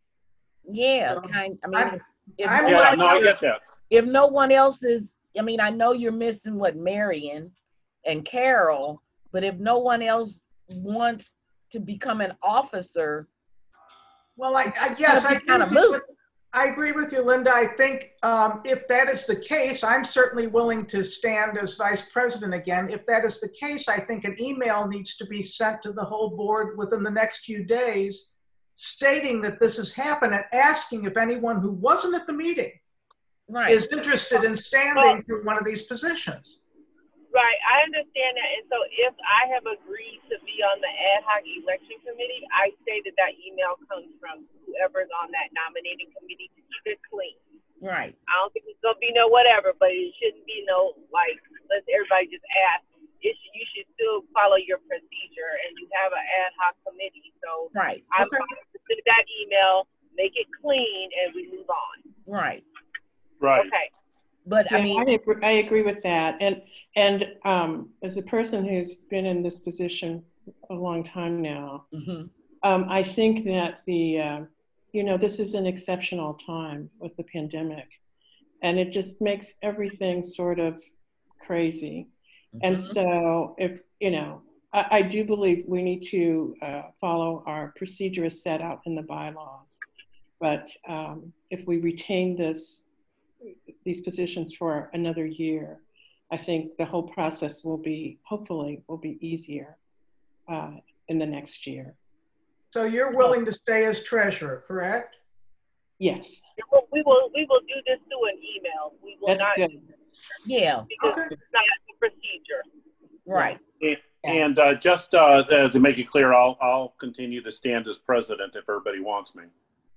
Yeah, So, kind, I mean, I'm- if, if I'm no Yeah, one no, I else- get that. if no one else is, I mean, I know you're missing what Marion and Carol, but if no one else wants to become an officer, Well, I, I yes, I It's kinda agree, with you, moot. I agree with you, Linda. I think um, if that is the case, I'm certainly willing to stand as vice president again. If that is the case, I think an email needs to be sent to the whole board within the next few days stating that this has happened and asking if anyone who wasn't at the meeting right? is interested in standing for one of these positions. Right, I understand that. And so if I have agreed to be on the ad hoc election committee, I say that that email comes from whoever's on that nominating committee to keep it clean. Right. I don't think it's gonna be no whatever, but it shouldn't be no like let's everybody just ask. It should, you should still follow your procedure, and you have an ad hoc committee. So Right. I'm Okay. going to send that email, make it clean, and we move on. Right. Right. Okay. But Yeah, I mean, I agree, I agree with that. And, and um, as a person who's been in this position a long time now, mhm. um, I think that the, uh, you know, this is an exceptional time with the pandemic. And it just makes everything sort of crazy. And Mhm. so if, you know, I, I do believe we need to uh, follow our procedure as set out in the bylaws. But um, if we retain this, these positions for another year, I think the whole process will be, hopefully, will be easier uh, in the next year. So you're willing to stay as treasurer, correct? Yes, We will we will do this through an email. We will that's not good. Yeah. because Okay. it's not a procedure. Right. And, And uh, just uh, uh, to make it clear, I'll I'll continue to stand as president if everybody wants me.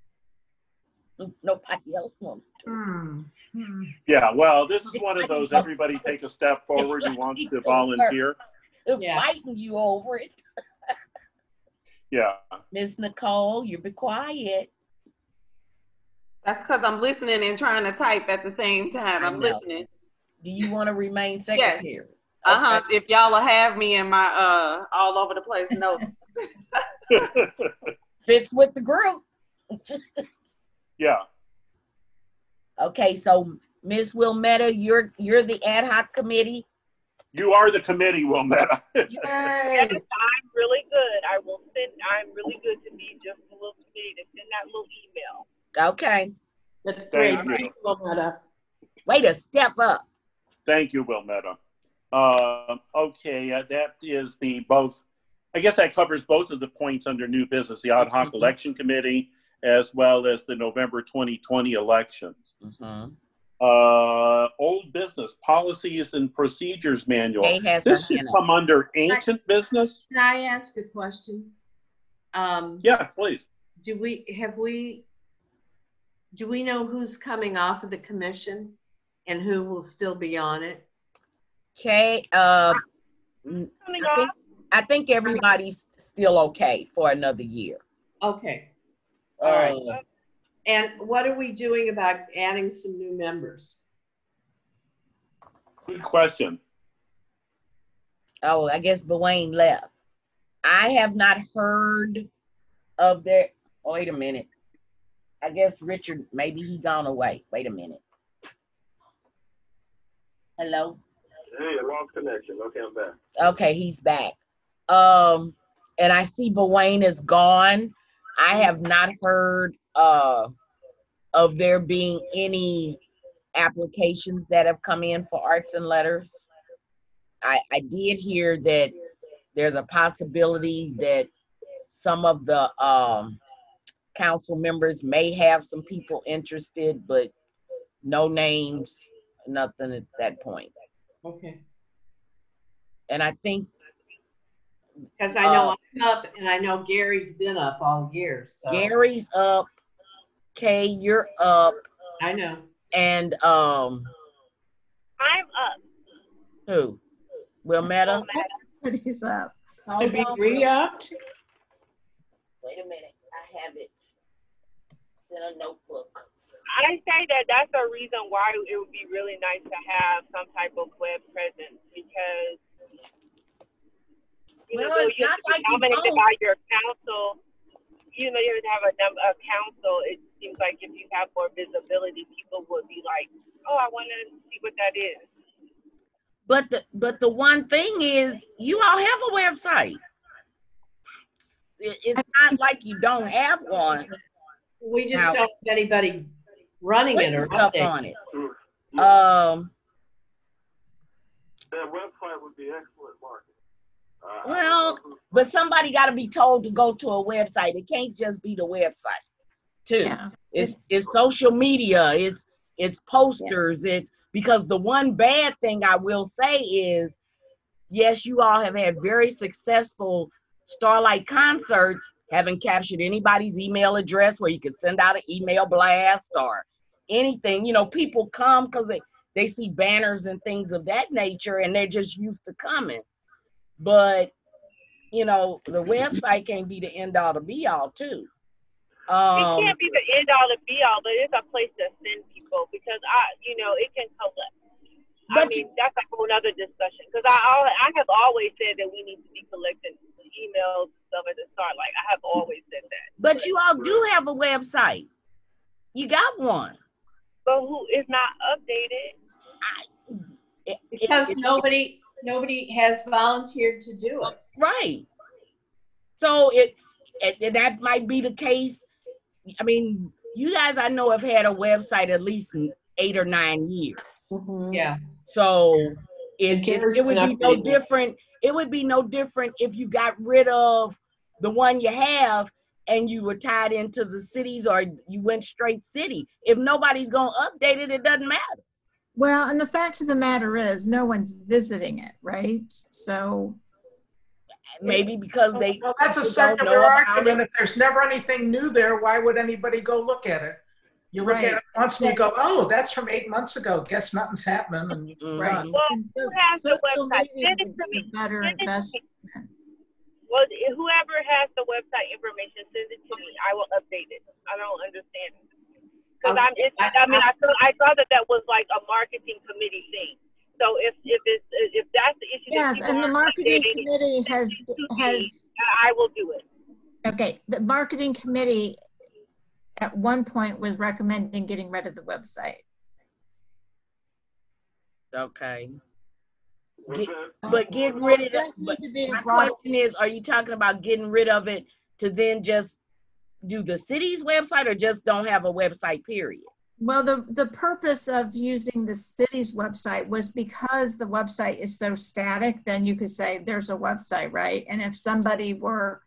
Nobody else wants. Hmm. Hmm. Yeah, well, this is one of those everybody take a step forward who wants to volunteer. Yeah. Fighting you over it. Yeah. Miss Nicole, you be quiet. That's because I'm listening and trying to type at the same time. I'm listening. Do you want to remain secretary? Yes. Uh-huh. Okay. If y'all will have me in my uh all over the place notes. Fits with the group. Yeah. Okay, so Miss Wilmetta, you're you're the ad hoc committee. You are the committee, Wilmetta. Yes, I'm really good. I will send. I'm really good to be just a little committee to send that little email. Okay. That's great. Thank you. Wilmetta. Way to step up. Thank you, Wilmetta. Uh, okay, uh, that is the both. I guess that covers both of the points under new business: the ad hoc mm-hmm. election committee, as well as the November twenty twenty elections. Mm-hmm. Uh, old business policies and procedures manual. This should come under ancient business. Can I ask a question? Um, yeah, please. Do we have we? Do we know who's coming off of the commission and who will still be on it? Okay. Uh, I think I think everybody's still okay for another year. Okay. All uh, right. And what are we doing about adding some new members? Good question. Oh, I guess Dwayne left. I have not heard of their, oh, wait a minute. I guess Richard, maybe he gone away. Wait a minute. Hello? Hey, I lost connection. Okay, I'm back. Okay, he's back. Um, and I see Dwayne is gone. I have not heard uh, of there being any applications that have come in for arts and letters. I, I did hear that there's a possibility that some of the um, council members may have some people interested, but no names, nothing at that point. Okay. And I think because I know uh, I'm up and I know Gary's been up all year. So. Gary's up. Kay, you're up. I know. And um I'm up. Who? Wilmetta? He's up. To be re-upped? Wait a minute. I have it in a notebook. I say that that's a reason why it would be really nice to have some type of web presence because you well, know, it's you're not like nominated by your council. You know, you have a number a council. It seems like if you have more visibility, people would be like, "Oh, I want to see what that is." But the but the one thing is, you all have a website. It, it's not like you don't have one. We just now, don't have anybody running it or stuff on it. Um. That website would be excellent marketing. Uh, well, but somebody got to be told to go to a website. It can't just be the website, too. Yeah, it's, it's it's social media. It's it's posters. Yeah. It's because the one bad thing I will say is, yes, you all have had very successful Starlight concerts. Haven't captured anybody's email address where you could send out an email blast or anything. You know, people come because they, they see banners and things of that nature, and they're just used to coming. But, you know, the website can't be the end all to be all, too. Um, it can't be the end all to be all, but it's a place to send people because, I, you know, it can collect. I mean, you, that's like another discussion because I, I have always said that we need to be collecting emails and stuff at the start. Like, I have always said that. But you all do have a website. You got one. But who is not updated? I, it, because it, nobody... Nobody has volunteered to do it. Right. So it, it that might be the case. I mean, you guys I know have had a website at least eight or nine years. Mm-hmm. Yeah. So it, it, it would be no different. It would be no different if you got rid of the one you have and you were tied into the cities or you went straight city. If nobody's going to update it, it doesn't matter. Well, and the fact of the matter is no one's visiting it, right? So maybe because they Well, that's a people don't circular know about argument. it. If there's never anything new there, why would anybody go look at it? You look Right. at it once and you go, oh, that's from eight months ago. Guess nothing's happening. And you, Mhm. Right. Well, And so, who has the social website? media Send it would to be a me. better Send it to me. investment. Well, whoever has the website information, send it to me. I will update it. I don't understand. Because I'm, it's, I mean, I thought I thought that that was like a marketing committee thing. So if if it's if that's the issue, that Yes, people and the aren't marketing updating, committee has, send it to has, me. I will do it. okay, the marketing committee at one point was recommending getting rid of the website. Okay. What's Get- that? But getting Well, rid it of does it. need But to be a my broader- question is, are you talking about getting rid of it to then just do the city's website, or just don't have a website, period? Well, the, the purpose of using the city's website was because the website is so static, then you could say there's a website, right? And if somebody were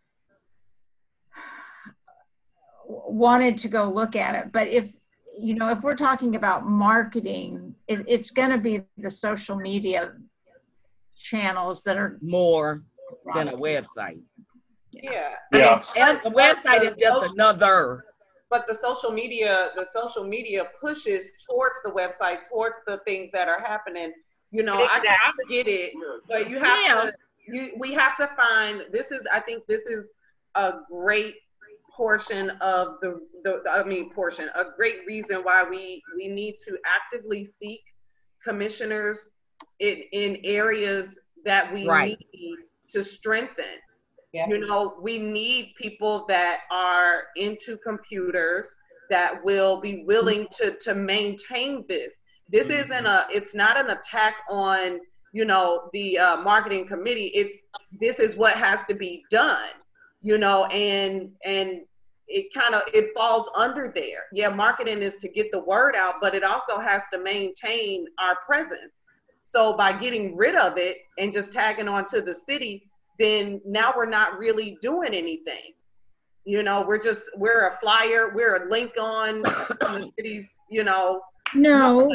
wanted to go look at it, but if, you know, if we're talking about marketing, it, it's going to be the social media channels that are More than a website. Yeah. Yeah. And the website is just another. But the social media, the social media pushes towards the website, towards the things that are happening. You know, I, I get it, but you have Yeah. to, you, we have to find, this is, I think this is a great portion of the, the, I mean, portion, a great reason why we, we need to actively seek commissioners in, in areas that we Right. need to strengthen. Yeah. You know, we need people that are into computers, that will be willing to, to maintain this. This Mm-hmm. isn't a, it's not an attack on, you know, the uh, marketing committee. It's, this is what has to be done, you know, and, and it kind of, it falls under there. Yeah, marketing is to get the word out, but it also has to maintain our presence. So by getting rid of it and just tagging on to the city, then now we're not really doing anything. You know, we're just, we're a flyer, we're a link on, on the city's, you know. No.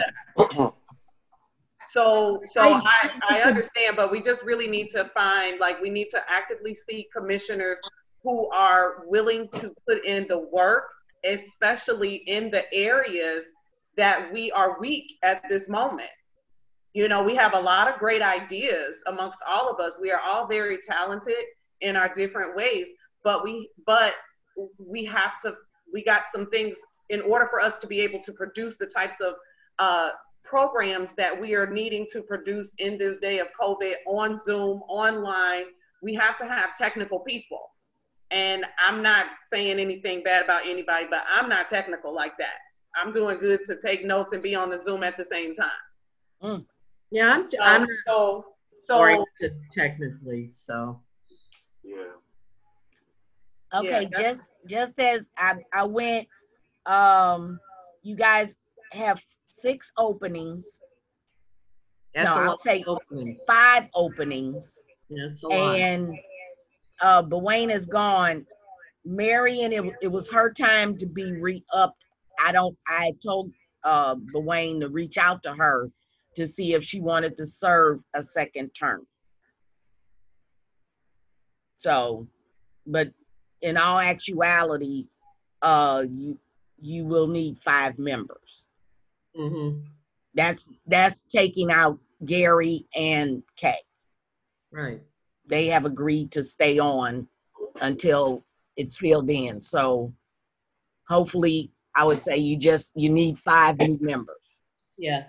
So, so I- I, I listen. understand, but we just really need to find, like, we need to actively seek commissioners who are willing to put in the work, especially in the areas that we are weak at this moment. You know, we have a lot of great ideas amongst all of us. We are all very talented in our different ways, but we, but we have to, we got some things in order for us to be able to produce the types of uh, programs that we are needing to produce in this day of COVID, on Zoom, online. We have to have technical people. And I'm not saying anything bad about anybody, but I'm not technical like that. I'm doing good to take notes and be on the Zoom at the same time. Mm. Yeah, I'm, So, I'm so, so oriented technically, so. Yeah. Okay, Yeah, just just as I I went, um, you guys have six openings. That's No, a I'll lot say of openings. five openings, That's a lot. and uh, Bewane is gone. Marion, it it was her time to be re-upped. I don't. I told uh Bewane to reach out to her to see if she wanted to serve a second term. So, but in all actuality, uh, you you will need five members. Mm-hmm. That's that's taking out Gary and Kay. Right. They have agreed to stay on until it's filled in. So hopefully, I would say you just you need five new members. Yeah.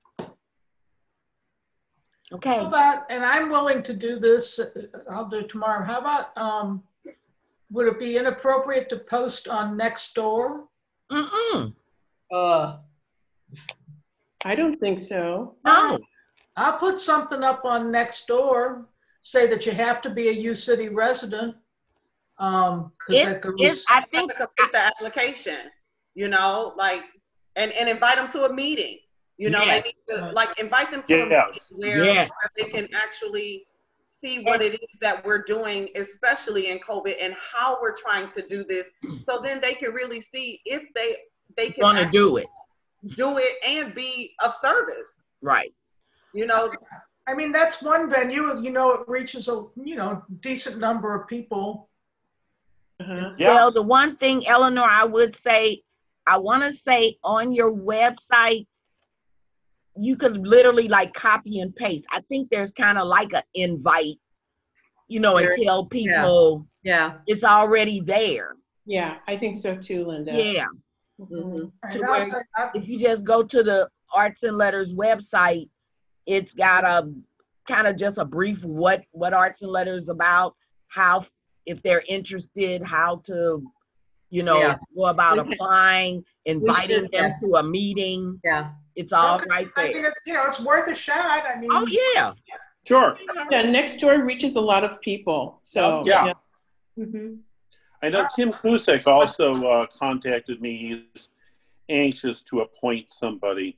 Okay. How about, and I'm willing to do this, uh, I'll do it tomorrow. How about, um, would it be inappropriate to post on Nextdoor? Mm-mm. Uh, I don't think so. No. I'll put something up on Nextdoor, say that you have to be a U City resident. Um, 'cause It's, that goes- it's, I have think, to complete the application, you know, like, and, and invite them to a meeting. You know, Yes. they need to, like, invite them to a meeting Yes. where, Yes. where they can actually see what it is that we're doing, especially in COVID, and how we're trying to do this. So then they can really see if they, they can want to actually do it. do it and be of service. Right. You know, I mean, that's one venue, you know, it reaches a, you know, decent number of people. Uh-huh. Yeah. Well, the one thing, Eleanor, I would say, I want to say on your website, you could literally like copy and paste. I think there's kind of like an invite, you know, There- and tell people Yeah. it's already there. Yeah, I think so too, Linda. Yeah. Mhm. To And where also, I- if you just go to the Arts and Letters website, it's got a kind of just a brief what what Arts and Letters is about, how if they're interested, how to, you know, Yeah. go about We can- applying, inviting should, them yeah. to a meeting. Yeah. It's all Okay, right I mean, there. it's, you know, it's worth a shot. I mean, Oh yeah. Sure. Yeah, next door reaches a lot of people, so. Yeah. Mhm. I know Tim Kusek also uh, contacted me. He's anxious to appoint somebody.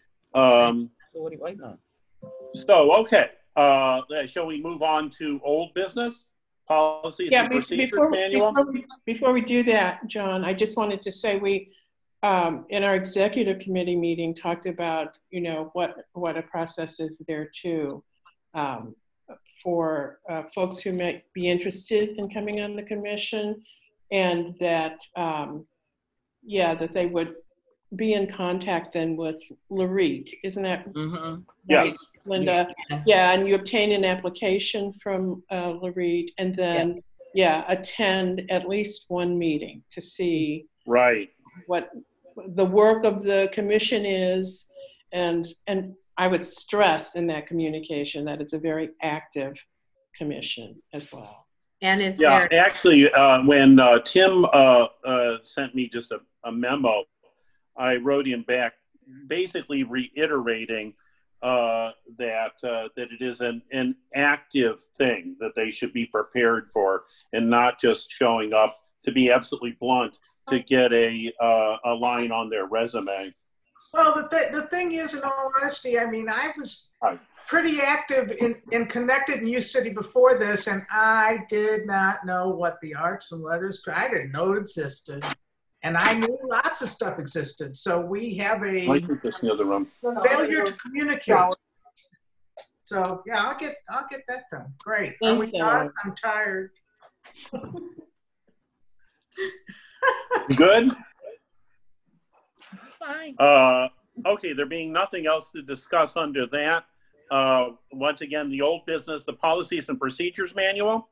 Um, So what are you waiting on? so, okay. Uh, shall we move on to old business? Policies Yeah, and be- procedures before, manual? before, we, before we do that, John, I just wanted to say we, um, in our executive committee meeting, talked about, you know, what, what a process is there too, um, for uh, folks who might be interested in coming on the commission, and that, um, yeah, that they would be in contact then with Larit. Isn't that Mm-hmm. right, Yes. Linda? Yeah. Yeah, and you obtain an application from uh, Larit, and then, yeah, attend at least one meeting to see Right. what the work of the commission is, and and I would stress in that communication that it's a very active commission as well. And it's Yeah, there. actually, uh, when uh, Tim uh, uh, sent me just a, a memo, I wrote him back basically reiterating uh, that uh, that it is an, an active thing that they should be prepared for, and not just showing up, to be absolutely blunt, to get a uh, a line on their resume. well, the, th- the thing is, in all honesty, I mean, I was Right. pretty active in, in Connected in U City before this, and I did not know what the Arts and Letters, I didn't know it existed. And I knew lots of stuff existed. So we have I a think that's in the other room. failure to communicate. So yeah, I'll get I'll get that done. Great. Are we Thanks, done? Ellen. I'm tired. Good? Fine. Uh, okay, there being nothing else to discuss under that, uh, once again, the old business, the policies and procedures manual.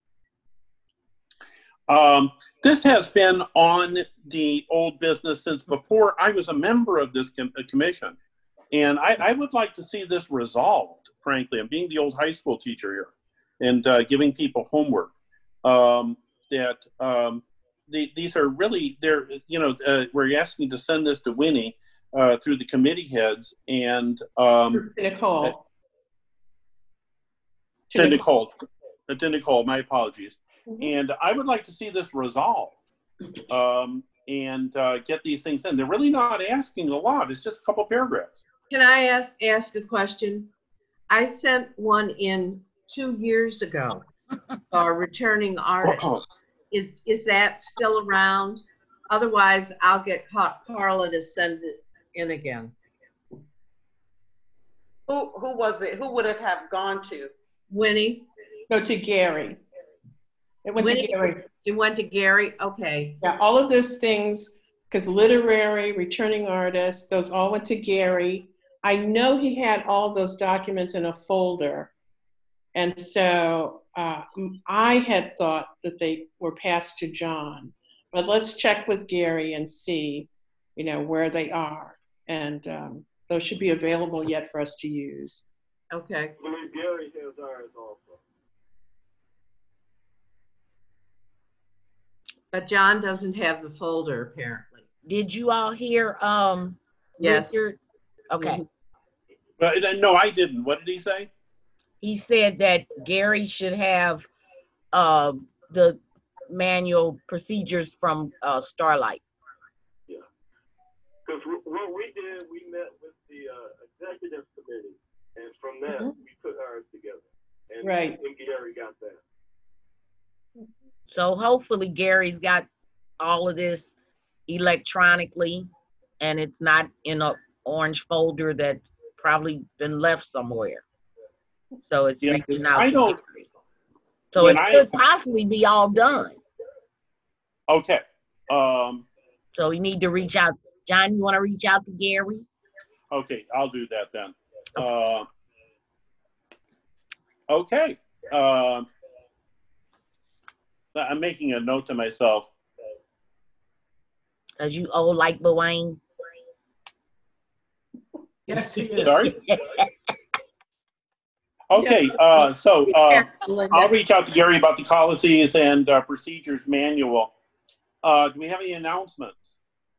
Um, this has been on the old business since before I was a member of this com- commission. And I, I would like to see this resolved, frankly. I'm being the old high school teacher here and uh, giving people homework. Um, that um, the, these are really, they're, you know, uh, we're asking to send this to Winnie uh, through the committee heads and um, To Nicole. to Nicole, uh, to Nicole, my apologies. And I would like to see this resolved um, and uh, get these things in. They're really not asking a lot. It's just a couple paragraphs. Can I ask, ask a question? I sent one in two years ago, uh, returning artist. Is, is that still around? Otherwise, I'll get Ca- Carla to send it in again. Who, who was it? Who would it have gone to? Winnie? Go to Gary. It went Winnie, to Gary. it went to Gary? Okay. Yeah, all of those things, because literary, returning artists, those all went to Gary. I know he had all those documents in a folder. And so uh, I had thought that they were passed to John. But let's check with Gary and see, you know, where they are. And um, those should be available yet for us to use. Okay. I believe Gary has ours also. But John doesn't have the folder, apparently. Did you all hear um Yes. Richard? Okay. But uh, no, I didn't. What did he say? He said that Gary should have uh the manual procedures from uh Starlight. Because what we did, we met with the uh, executive committee, and from that, Mhm. we put ours together. And, Right. and Gary got that. So hopefully Gary's got all of this electronically and it's not in a orange folder that's probably been left somewhere. So it's Yeah, reaching out. I to don't. people. So when it I- could possibly be all done. Okay. Um, So you need to reach out. John, you want to reach out to Gary? okay, I'll do that then. Uh, okay. Um, I'm making a note to myself. Cause you old like Bowain. Yes, he is. Sorry? Okay, uh, so uh, I'll reach out to Gary about the policies and uh, procedures manual. Uh, do we have any announcements?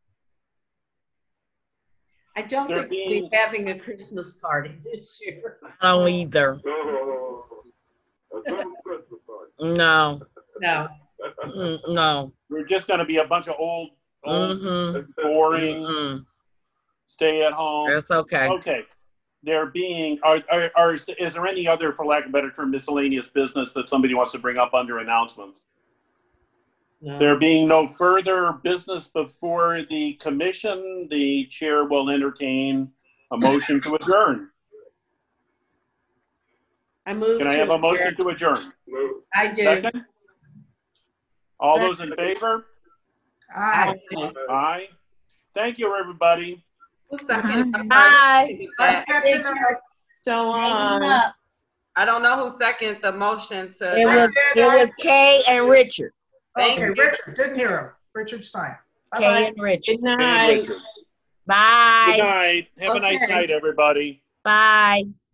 I don't There think being- we're having a Christmas party this year. I don't either. Oh, a good Christmas party. No. No. Mm, no. We're just going to be a bunch of old, old Mm-hmm. boring, Mm-hmm. stay at home. That's okay. Okay. There being, are, are, are, is there any other, for lack of a better term, miscellaneous business that somebody wants to bring up under announcements? No. There being no further business before the commission, the chair will entertain a motion to adjourn. I moved. Can I to have a adjourn. motion to adjourn? Move. I do. Second? All those in favor? Aye. Aye. Thank you, everybody. Who's second? I'm sorry. Bye. I'm catching up. So Hang on. up. I don't know who seconded the motion It to. was, it was Kay and Richard. Thank Okay, you. Richard, didn't hear him. Richard's fine. Kay Bye-bye. and Richard. Good night. Good Bye. night. Have a nice Okay. night, everybody. Bye.